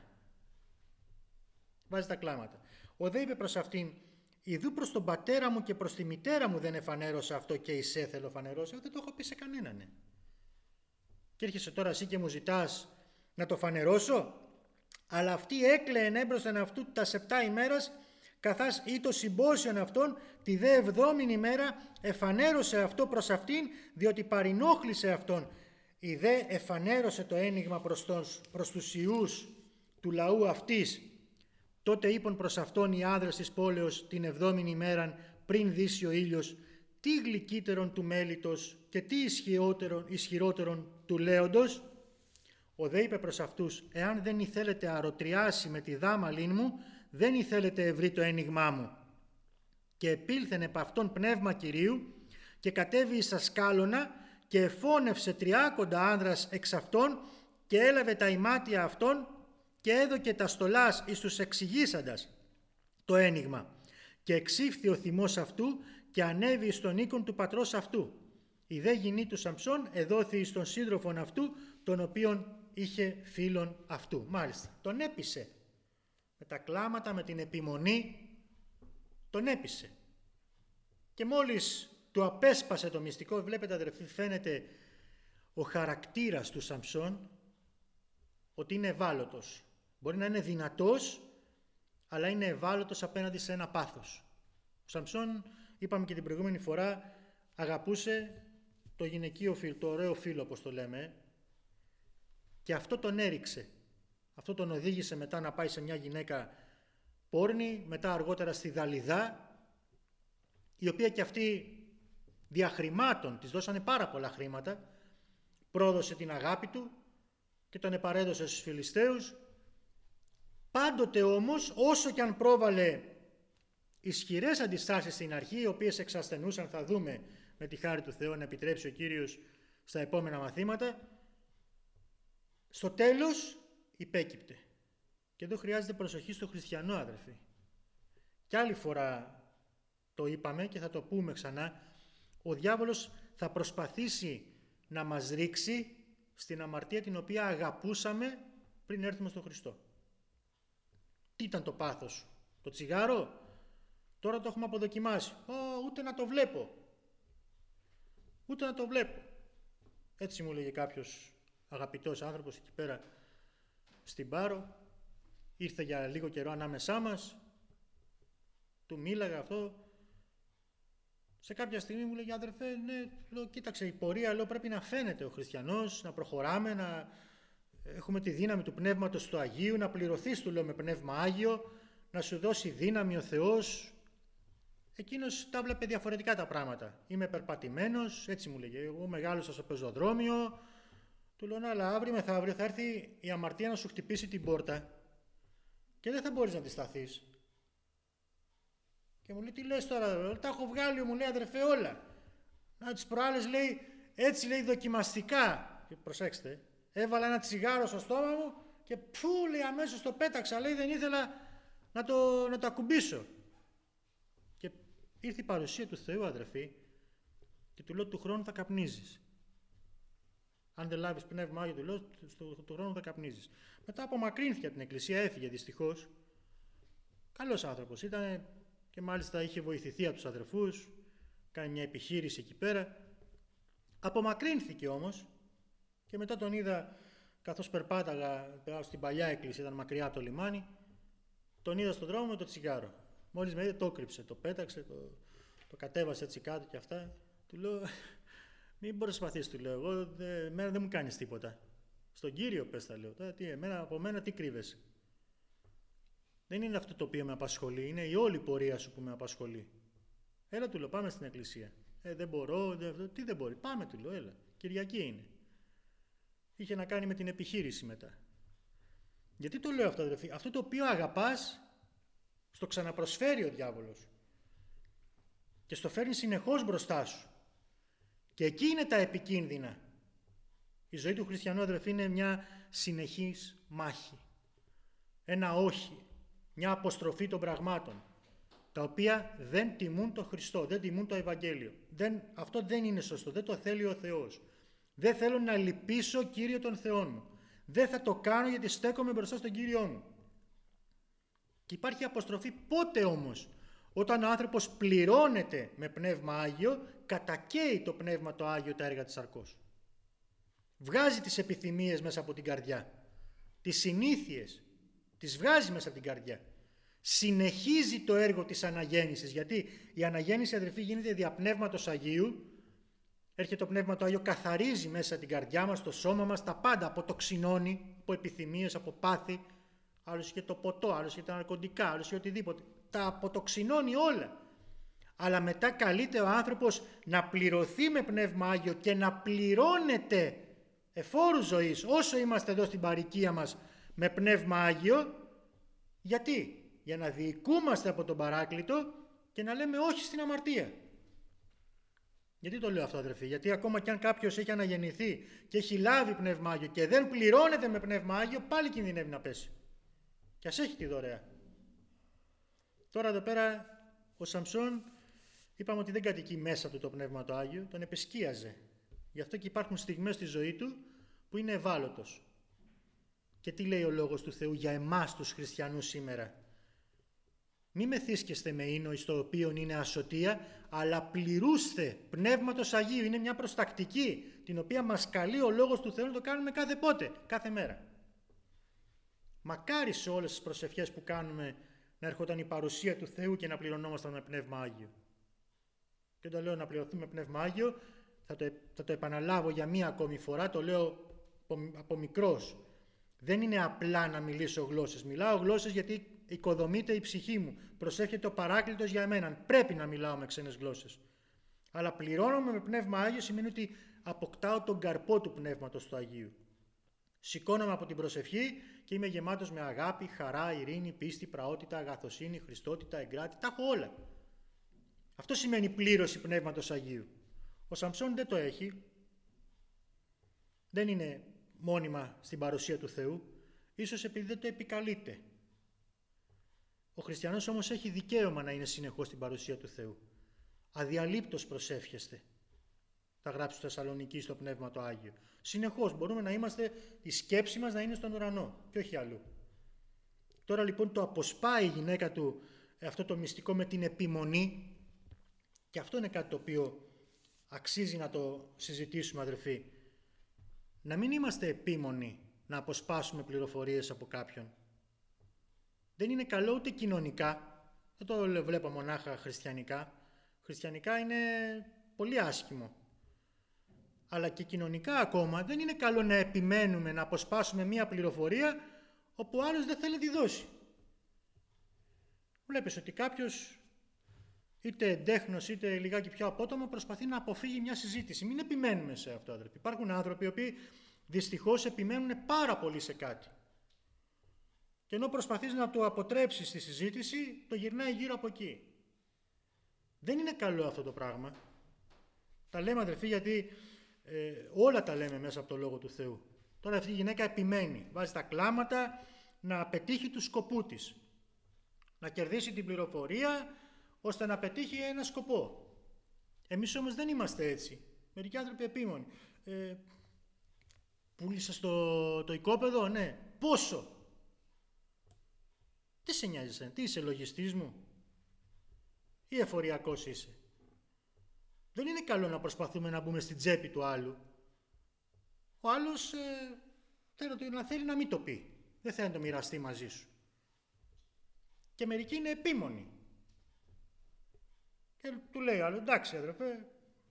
Βάζει τα κλάματα. Ο δε είπε προς αυτήν, ιδού προς τον πατέρα μου και προς τη μητέρα μου δεν εφανέρωσα αυτό και εισέ θέλω φανερώσω. Δεν το έχω πει σε κανέναν. Ναι. Και έρχεσαι τώρα εσύ και μου ζητάς να το φανερώσω? Αλλά αυτή έκλαιεν έμπροσθεν αυτού τα σεπτά ημέρας, καθάς ή το συμπόσιον αυτών, τη δε εβδόμην ημέρα εφανέρωσε αυτό προς αυτήν, διότι παρηνόχλησε αυτόν. Η δε εφανέρωσε το ένιγμα προς, τον, προς τους ιούς του λαού αυτής. Τότε είπαν προς αυτόν οι άνδρες της πόλεως την εβδόμην ημέραν πριν δύσει ο ήλιος, τι γλυκύτερον του μέλιτος και τι ισχυρότερον, ισχυρότερον του λέοντος. Ο δε είπε προς αυτούς, εάν δεν ήθελετε αρωτριάσει με τη δάμαλήν μου, δεν ήθελετε ευρύ το ένιγμά μου. Και επήλθεν επ' αυτόν πνεύμα Κυρίου και κατέβη εις ασκάλωνα και εφώνευσε τριάκοντα άνδρας εξ αυτών και έλαβε τα ημάτια αυτών και έδωκε τα στολάς εις τους εξηγήσαντας το ένιγμα. Και εξήφθη ο θυμός αυτού και ανέβη εις τον οίκον του πατρός αυτού. Η δε γυνή του Σαμψών εδόθη εις τον σύντροφον αυτού, τον οποίον είχε φίλον αυτού. Μάλιστα, τον έπεισε. Με τα κλάματα, με την επιμονή, τον έπεισε. Και μόλις του απέσπασε το μυστικό, βλέπετε αδερφοί, φαίνεται ο χαρακτήρας του Σαμψών, ότι είναι ευάλωτος. Μπορεί να είναι δυνατός, αλλά είναι ευάλωτος απέναντι σε ένα πάθος. Ο Σαμψών, είπαμε και την προηγούμενη φορά, αγαπούσε το γυναικείο φύλλο, το ωραίο φύλλο όπως το λέμε, και αυτό τον έριξε. Αυτό τον οδήγησε μετά να πάει σε μια γυναίκα πόρνη, μετά αργότερα στη Δαλιδά, η οποία και αυτή διαχρημάτων, της δώσανε πάρα πολλά χρήματα, πρόδωσε την αγάπη του και τον επαρέδωσε στους Φιλιστέους. Πάντοτε όμως, όσο και αν πρόβαλε ισχυρές αντιστάσεις στην αρχή, οι οποίες εξασθενούσαν, θα δούμε με τη χάρη του Θεού, να επιτρέψει ο Κύριος στα επόμενα μαθήματα, στο τέλος υπέκυπτε Και εδώ χρειάζεται προσοχή στο χριστιανό, αδερφοί. Κι άλλη φορά το είπαμε και θα το πούμε ξανά, ο διάβολος θα προσπαθήσει να μας ρίξει στην αμαρτία την οποία αγαπούσαμε πριν έρθουμε στον Χριστό. Τι ήταν το πάθος? Το τσιγάρο? Τώρα το έχουμε αποδοκιμάσει. Ω, ούτε να το βλέπω. Ούτε να το βλέπω. Έτσι μου λέγε κάποιος αγαπητός άνθρωπος εκεί πέρα στην Πάρο. Ήρθε για λίγο καιρό ανάμεσά μας. Του μίλαγα αυτό. Σε κάποια στιγμή μου λέγε, αδερφέ, ναι, λέω, κοίταξε, η πορεία, λέω, πρέπει να φαίνεται ο χριστιανός, να προχωράμε, να έχουμε τη δύναμη του Πνεύματος του Αγίου, να πληρωθείς, του λέω, με Πνεύμα Άγιο, να σου δώσει δύναμη ο Θεός. Εκείνος τα βλέπε διαφορετικά τα πράγματα. Είμαι περπατημένος, έτσι μου λέγε, εγώ μεγάλωσα στο πεζοδρόμιο. Του λέω, αλλά αύριο μεθαύριο θα έρθει η αμαρτία να σου χτυπήσει την πόρτα και δεν θα μπορείς να τη σταθείς. Και μου λέει, τι λες τώρα, τα έχω βγάλει, μου λέει, αδερφέ, όλα. Να τις προάλλες, λέει, έτσι, λέει, δοκιμαστικά. Και προσέξτε, έβαλα ένα τσιγάρο στο στόμα μου και πφου, λέει, αμέσως το πέταξα, λέει, δεν ήθελα να το, να το ακουμπήσω. Και ήρθε η παρουσία του Θεού, αδερφοί, και του λέω, του χρόνου θα καπνίζεις. Αν δεν λάβεις Πνεύμα Άγιο, του λέω, του χρόνου θα καπνίζεις. Μετά απομακρύνθηκε από την εκκλησία, έφυγε δυστυχώς. Καλός άνθρωπος ήταν. Και μάλιστα είχε βοηθηθεί από τους αδερφούς, κάνει μια επιχείρηση εκεί πέρα. Απομακρύνθηκε όμως και μετά τον είδα καθώς περπάταγα στην παλιά εκκλησία, ήταν μακριά από το λιμάνι, τον είδα στον δρόμο με το τσιγάρο. Μόλις με είδε το έκρυψε, το πέταξε, το, το κατέβασε έτσι κάτω και αυτά. Του λέω, μην προσπαθείς, του λέω, εγώ δε, εμένα δεν μου κάνεις τίποτα. Στον Κύριο πες τα λέω, τώρα, τι, εμένα, από μένα τι κρύβεσαι. Δεν είναι αυτό το οποίο με απασχολεί, είναι η όλη πορεία σου που με απασχολεί. Έλα, του λέω, πάμε στην εκκλησία. Ε, δεν μπορώ, δεν, τι δεν μπορεί, πάμε, του λέω, έλα, Κυριακή είναι. Είχε να κάνει με την επιχείρηση μετά. Γιατί το λέω αυτό, αδερφοί? Αυτό το οποίο αγαπάς, στο ξαναπροσφέρει ο διάβολος. Και στο φέρνει συνεχώς μπροστά σου. Και εκεί είναι τα επικίνδυνα. Η ζωή του χριστιανού, αδερφοί, είναι μια συνεχής μάχη. Ένα όχι. Μια αποστροφή των πραγμάτων, τα οποία δεν τιμούν τον Χριστό, δεν τιμούν το Ευαγγέλιο. Δεν, αυτό δεν είναι σωστό, δεν το θέλει ο Θεός. Δεν θέλω να λυπήσω Κύριο τον Θεό μου. Δεν θα το κάνω γιατί στέκομαι μπροστά στον Κύριό μου. Και υπάρχει αποστροφή πότε όμως? Όταν ο άνθρωπος πληρώνεται με Πνεύμα Άγιο, κατακαίει το Πνεύμα το Άγιο τα έργα της σαρκός. Βγάζει τις επιθυμίες μέσα από την καρδιά, τις συνήθειες, τις βγάζει μέσα από την καρδιά. Συνεχίζει το έργο της αναγέννησης, γιατί η αναγέννηση, αδερφοί, γίνεται δια Πνεύματος Αγίου. Έρχεται το Πνεύμα το Άγιο, καθαρίζει μέσα την καρδιά μας, το σώμα μας, τα πάντα, αποτοξινώνει, από επιθυμίες, από πάθη. Άλλος είχε το ποτό, άλλος είχε τα ναρκωτικά, άλλος είχε οτιδήποτε. Τα αποτοξινώνει όλα. Αλλά μετά καλείται ο άνθρωπος να πληρωθεί με Πνεύμα Άγιο και να πληρώνεται εφόρου ζωής, όσο είμαστε εδώ στην παροικία μας, με Πνεύμα Άγιο. Γιατί? Για να διοικούμαστε από τον Παράκλητο και να λέμε όχι στην αμαρτία. Γιατί το λέω αυτό, αδερφοί? Γιατί ακόμα κι αν κάποιος έχει αναγεννηθεί και έχει λάβει Πνεύμα Άγιο και δεν πληρώνεται με Πνεύμα Άγιο, πάλι κινδυνεύει να πέσει. Και ας έχει τη δωρεά. Τώρα εδώ πέρα ο Σαμψόν, είπαμε ότι δεν κατοικεί μέσα του το Πνεύμα το Άγιο, τον επισκίαζε. Γι' αυτό και υπάρχουν στιγμές στη ζωή του που είναι ευάλωτος. Και τι λέει ο Λόγος του Θεού για εμάς τους χριστιανούς σήμερα? Μη μεθύσκεστε με ίνο εις το οποίο είναι ασωτεία, αλλά πληρούστε Πνεύματος Αγίου. Είναι μια προστακτική, την οποία μας καλεί ο Λόγος του Θεού να το κάνουμε κάθε πότε, κάθε μέρα. Μακάρι σε όλες τις προσευχές που κάνουμε να έρχονταν η παρουσία του Θεού και να πληρωνόμασταν με Πνεύμα Άγιο. Και όταν λέω να πληρωθούμε με Πνεύμα Άγιο, θα το, θα το επαναλάβω για μία ακόμη φορά, το λέω από, από μικρός. Δεν είναι απλά να μιλήσω γλώσσες. Μιλάω γλώσσες γιατί οικοδομείται η ψυχή μου. Προσεύχεται ο Παράκλητος για εμένα. Πρέπει να μιλάω με ξένες γλώσσες. Αλλά πληρώνομαι με Πνεύμα Άγιο σημαίνει ότι αποκτάω τον καρπό του Πνεύματος του Αγίου. Σηκώνομαι από την προσευχή και είμαι γεμάτος με αγάπη, χαρά, ειρήνη, πίστη, πραότητα, αγαθοσύνη, χριστότητα, εγκράτη. Τα έχω όλα. Αυτό σημαίνει πλήρωση Πνεύματος Αγίου. Ο Σαμψόν δεν το έχει. Δεν είναι μόνιμα στην παρουσία του Θεού. Ίσως επειδή δεν το επικαλείται. Ο χριστιανός όμως έχει δικαίωμα να είναι συνεχώς στην παρουσία του Θεού. Αδιαλείπτως προσεύχεστε. Θα γράψει στο Θεσσαλονική στο Πνεύμα το Άγιο. Συνεχώς μπορούμε να είμαστε, η σκέψη μας να είναι στον ουρανό και όχι αλλού. Τώρα λοιπόν το αποσπάει η γυναίκα του αυτό το μυστικό με την επιμονή, και αυτό είναι κάτι το οποίο αξίζει να το συζητήσουμε, αδερφοί. Να μην είμαστε επίμονοι να αποσπάσουμε πληροφορίες από κάποιον. Δεν είναι καλό ούτε κοινωνικά, δεν το βλέπω μονάχα χριστιανικά. Χριστιανικά είναι πολύ άσχημο. Αλλά και κοινωνικά ακόμα δεν είναι καλό να επιμένουμε να αποσπάσουμε μία πληροφορία όπου ο άλλος δεν θέλει να τη δώσει. Βλέπεις ότι κάποιος, είτε εντέχνος είτε λιγάκι πιο απότομα, προσπαθεί να αποφύγει μια συζήτηση. Μην επιμένουμε σε αυτό, αδερφοί. Υπάρχουν άνθρωποι οι οποίοι δυστυχώς επιμένουν πάρα πολύ σε κάτι. Και ενώ προσπαθείς να το αποτρέψεις στη συζήτηση, το γυρνάει γύρω από εκεί. Δεν είναι καλό αυτό το πράγμα. Τα λέμε, αδερφοί, γιατί ε, όλα τα λέμε μέσα από το Λόγο του Θεού. Τώρα αυτή η γυναίκα επιμένει, βάζει τα κλάματα να πετύχει του σκοπού της. Να κερδίσει την πληροφορία ώστε να πετύχει ένα σκοπό. Εμείς όμως δεν είμαστε έτσι. Μερικοί άνθρωποι επίμονοι. Ε, πούλησες το, το οικόπεδο, ναι. Πόσο? Τι σε νοιάζει, τι είσαι, λογιστής μου ή εφοριακός είσαι? Δεν είναι καλό να προσπαθούμε να μπούμε στην τσέπη του άλλου. Ο άλλος ε, θέλει, να θέλει να μην το πει. Δεν θέλει να το μοιραστεί μαζί σου. Και μερικοί είναι επίμονοι. Και του λέει άλλο, εντάξει αδερφέ,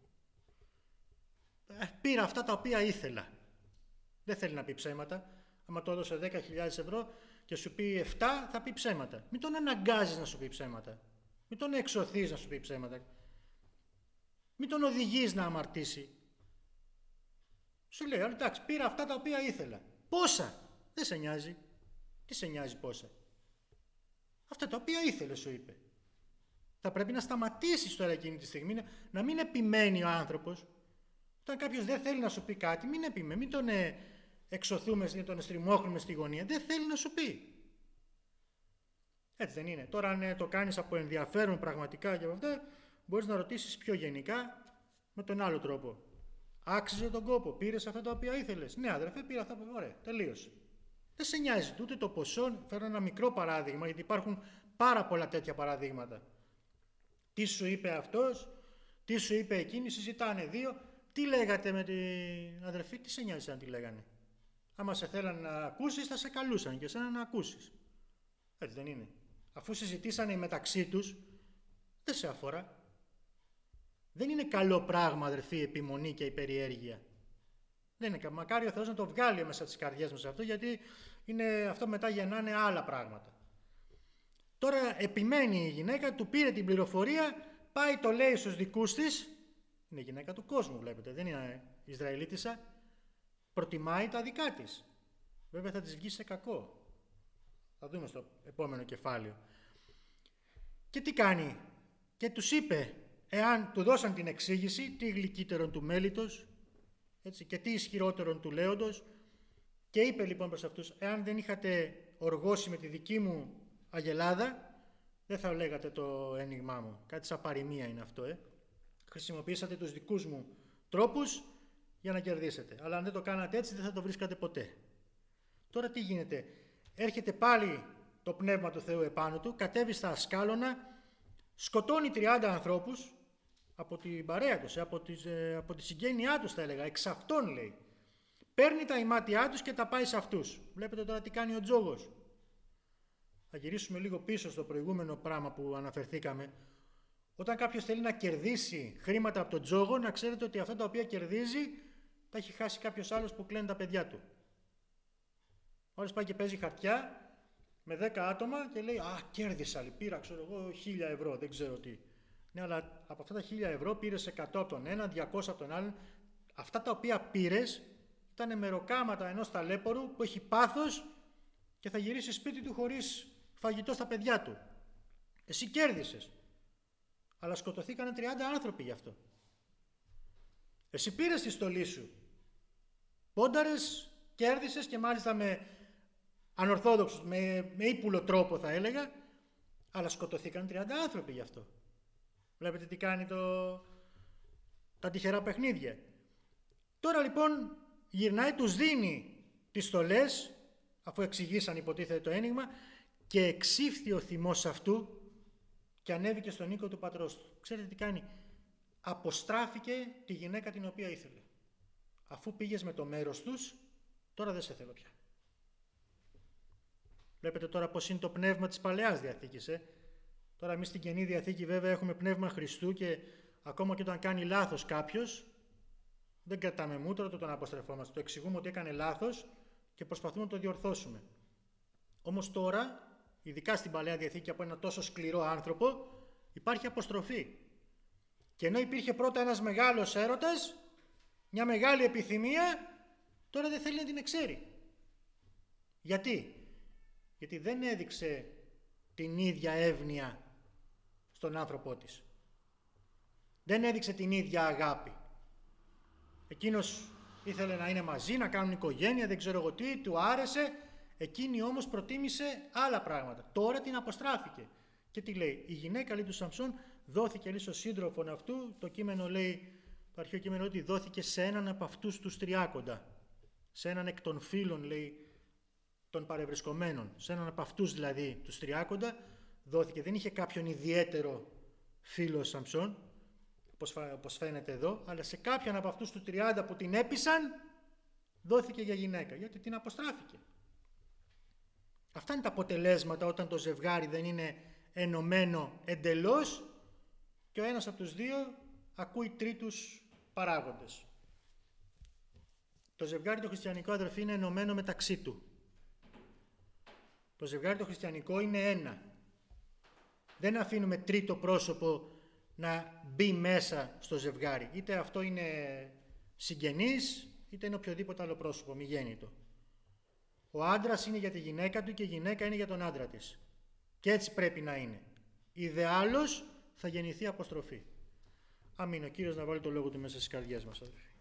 ε, πήρα αυτά τα οποία ήθελα. Δεν θέλει να πει ψέματα. Άμα το έδωσε δέκα χιλιάδες ευρώ και σου πει επτά, θα πει ψέματα. Μην τον αναγκάζεις να σου πει ψέματα. Μην τον εξωθείς να σου πει ψέματα. Μην τον οδηγείς να αμαρτήσει. Σου λέει, εντάξει, πήρα αυτά τα οποία ήθελα. Πόσα? Δεν σε νοιάζει. Τι σε νοιάζει πόσα? Αυτά τα οποία ήθελε, σου είπε. Θα πρέπει να σταματήσεις τώρα εκείνη τη στιγμή, να μην επιμένει ο άνθρωπος. Όταν κάποιος δεν θέλει να σου πει κάτι, μην επιμένει, μην τον ε, εξωθούμε, μην τον στριμώχνουμε στη γωνία. Δεν θέλει να σου πει. Έτσι δεν είναι? Τώρα αν ε, το κάνεις από ενδιαφέρον πραγματικά και από αυτά, μπορείς να ρωτήσεις πιο γενικά με τον άλλο τρόπο. Άξιζε τον κόπο, πήρες αυτά τα οποία ήθελες? Ναι αδερφέ, πήρα αυτά. Ωραία, τελείωσε. Δεν σε νοιάζει ούτε το ποσό. Φέρω ένα μικρό παράδειγμα, γιατί υπάρχουν πάρα πολλά τέτοια παραδείγματα. Τι σου είπε αυτός, τι σου είπε εκείνη, συζητάνε δύο. Τι λέγατε με την αδερφή, τι σε νοιάζει αν τι λέγανε? Άμα σε θέλανε να ακούσεις, θα σε καλούσαν και εσένα να ακούσεις. Έτσι δεν είναι? Αφού συζητήσανε μεταξύ τους, δεν σε αφορά. Δεν είναι καλό πράγμα, αδερφοί, η επιμονή και η περιέργεια. Δεν είναι. Μακάρι ο Θεός να το βγάλει μέσα στις καρδιές μας αυτό, γιατί είναι, αυτό μετά γεννάνε άλλα πράγματα. Τώρα επιμένει η γυναίκα, του πήρε την πληροφορία, πάει το λέει στους δικούς της. Είναι γυναίκα του κόσμου, βλέπετε, δεν είναι Ισραηλίτισσα. Προτιμάει τα δικά της. Βέβαια θα της βγει σε κακό. Θα δούμε στο επόμενο κεφάλαιο. Και τι κάνει? Και τους είπε, εάν του δώσαν την εξήγηση, τι γλυκύτερον του μέλιτος, έτσι, και τι ισχυρότερον του λέοντος, και είπε λοιπόν προς αυτούς, εάν δεν είχατε οργώσει με τη δική μου αγελάδα, δεν θα λέγατε το ένιγμά μου. Κάτι σαν παροιμία είναι αυτό, ε. Χρησιμοποιήσατε τους δικούς μου τρόπους για να κερδίσετε. Αλλά αν δεν το κάνατε έτσι, δεν θα το βρίσκατε ποτέ. Τώρα τι γίνεται? Έρχεται πάλι το Πνεύμα του Θεού επάνω του, κατέβει στα σκάλωνα, σκοτώνει τριάντα ανθρώπους από την παρέα τους, από τη, από τη συγγένειά τους θα έλεγα, εξ αυτών λέει. Παίρνει τα ημάτια τους και τα πάει σε αυτούς. Βλέπετε τώρα τι κάνει ο τζόγος. Θα γυρίσουμε λίγο πίσω στο προηγούμενο πράγμα που αναφερθήκαμε. Όταν κάποιος θέλει να κερδίσει χρήματα από τον τζόγο, να ξέρετε ότι αυτά τα οποία κερδίζει τα έχει χάσει κάποιος άλλος που κλαίνουν τα παιδιά του. Όλες πάει και παίζει χαρτιά με δέκα άτομα και λέει «Α, κέρδισα, πήρα, ξέρω εγώ, χίλια ευρώ, δεν ξέρω τι». Ναι, αλλά από αυτά τα χίλια ευρώ πήρες εκατό από τον ένα, διακόσια από τον άλλον. Αυτά τα οποία πήρες ήταν μεροκάματα ενός ταλέπορου που έχει πάθος και θα γυρίσει σπίτι του χωρίς φαγητό στα παιδιά του. Εσύ κέρδισες. Αλλά σκοτωθήκανε τριάντα άνθρωποι γι' αυτό. Εσύ πήρες τη στολή σου. Πόνταρες, κέρδισες και μάλιστα με ανορθόδοξους, με, με ύπουλο τρόπο θα έλεγα, Αλλά σκοτωθήκαν τριάντα άνθρωποι γι' αυτό. Βλέπετε τι κάνει το... τα τυχερά παιχνίδια. Τώρα λοιπόν γυρνάει, τους δίνει τις στολές, αφού εξηγήσαν υποτίθεται το ένιγμα, και εξήφθη ο θυμός αυτού και ανέβηκε στον οίκο του πατρός του. Ξέρετε τι κάνει? Αποστράφηκε τη γυναίκα την οποία ήθελε. Αφού πήγες με το μέρος τους, τώρα δεν σε θέλω πια. Βλέπετε τώρα πώς είναι το πνεύμα της Παλαιάς Διαθήκης. Ε? Τώρα εμείς στην Καινή Διαθήκη βέβαια έχουμε πνεύμα Χριστού και ακόμα και όταν κάνει λάθος κάποιος, δεν κρατάμε μούτρο, το τον αποστρεφόμαστε. Το εξηγούμε ότι έκανε λάθος και προσπαθούμε να το διορθώσουμε. Όμως τώρα, ειδικά στην Παλαιά Διαθήκη, από ένα τόσο σκληρό άνθρωπο, υπάρχει αποστροφή. Και ενώ υπήρχε πρώτα ένας μεγάλος έρωτας, μια μεγάλη επιθυμία, τώρα δεν θέλει να την εξέρει. Γιατί? Γιατί δεν έδειξε την ίδια εύνοια στον άνθρωπό της. Δεν έδειξε την ίδια αγάπη. Εκείνος ήθελε να είναι μαζί, να κάνουν οικογένεια, δεν ξέρω εγώ τι, του άρεσε. Εκείνη όμως προτίμησε άλλα πράγματα. Τώρα την αποστράφηκε. Και τι λέει? Η γυναίκα, λέει, του Σαμψόν δόθηκε, λέει, στο σύντροφον αυτού. Το κείμενο λέει, το αρχαίο κείμενο, ότι δόθηκε σε έναν από αυτούς τους τριάκοντα. Σε έναν εκ των φίλων, λέει, των παρευρισκομένων. Σε έναν από αυτούς δηλαδή τους τριάκοντα δόθηκε. Δεν είχε κάποιον ιδιαίτερο φίλο ο Σαμψόν, όπως φαίνεται εδώ, αλλά σε κάποιον από αυτούς του τριάντα που την έπεισαν δόθηκε για γυναίκα, γιατί την αποστράφηκε. Αυτά είναι τα αποτελέσματα όταν το ζευγάρι δεν είναι ενωμένο εντελώς και ο ένας από τους δύο ακούει τρίτους παράγοντες. Το ζευγάρι το χριστιανικό, αδερφοί, είναι ενωμένο μεταξύ του. Το ζευγάρι το χριστιανικό είναι ένα. Δεν αφήνουμε τρίτο πρόσωπο να μπει μέσα στο ζευγάρι. Είτε αυτό είναι συγγενής, είτε είναι οποιοδήποτε άλλο πρόσωπο, μη γέννητο. Ο άντρας είναι για τη γυναίκα του και η γυναίκα είναι για τον άντρα της. Και έτσι πρέπει να είναι. Ιδεάλως θα γεννηθεί αποστροφή. Αμήν. Ο Κύριος να βάλει το λόγο του μέσα στις καρδιές μας, αδελφοί.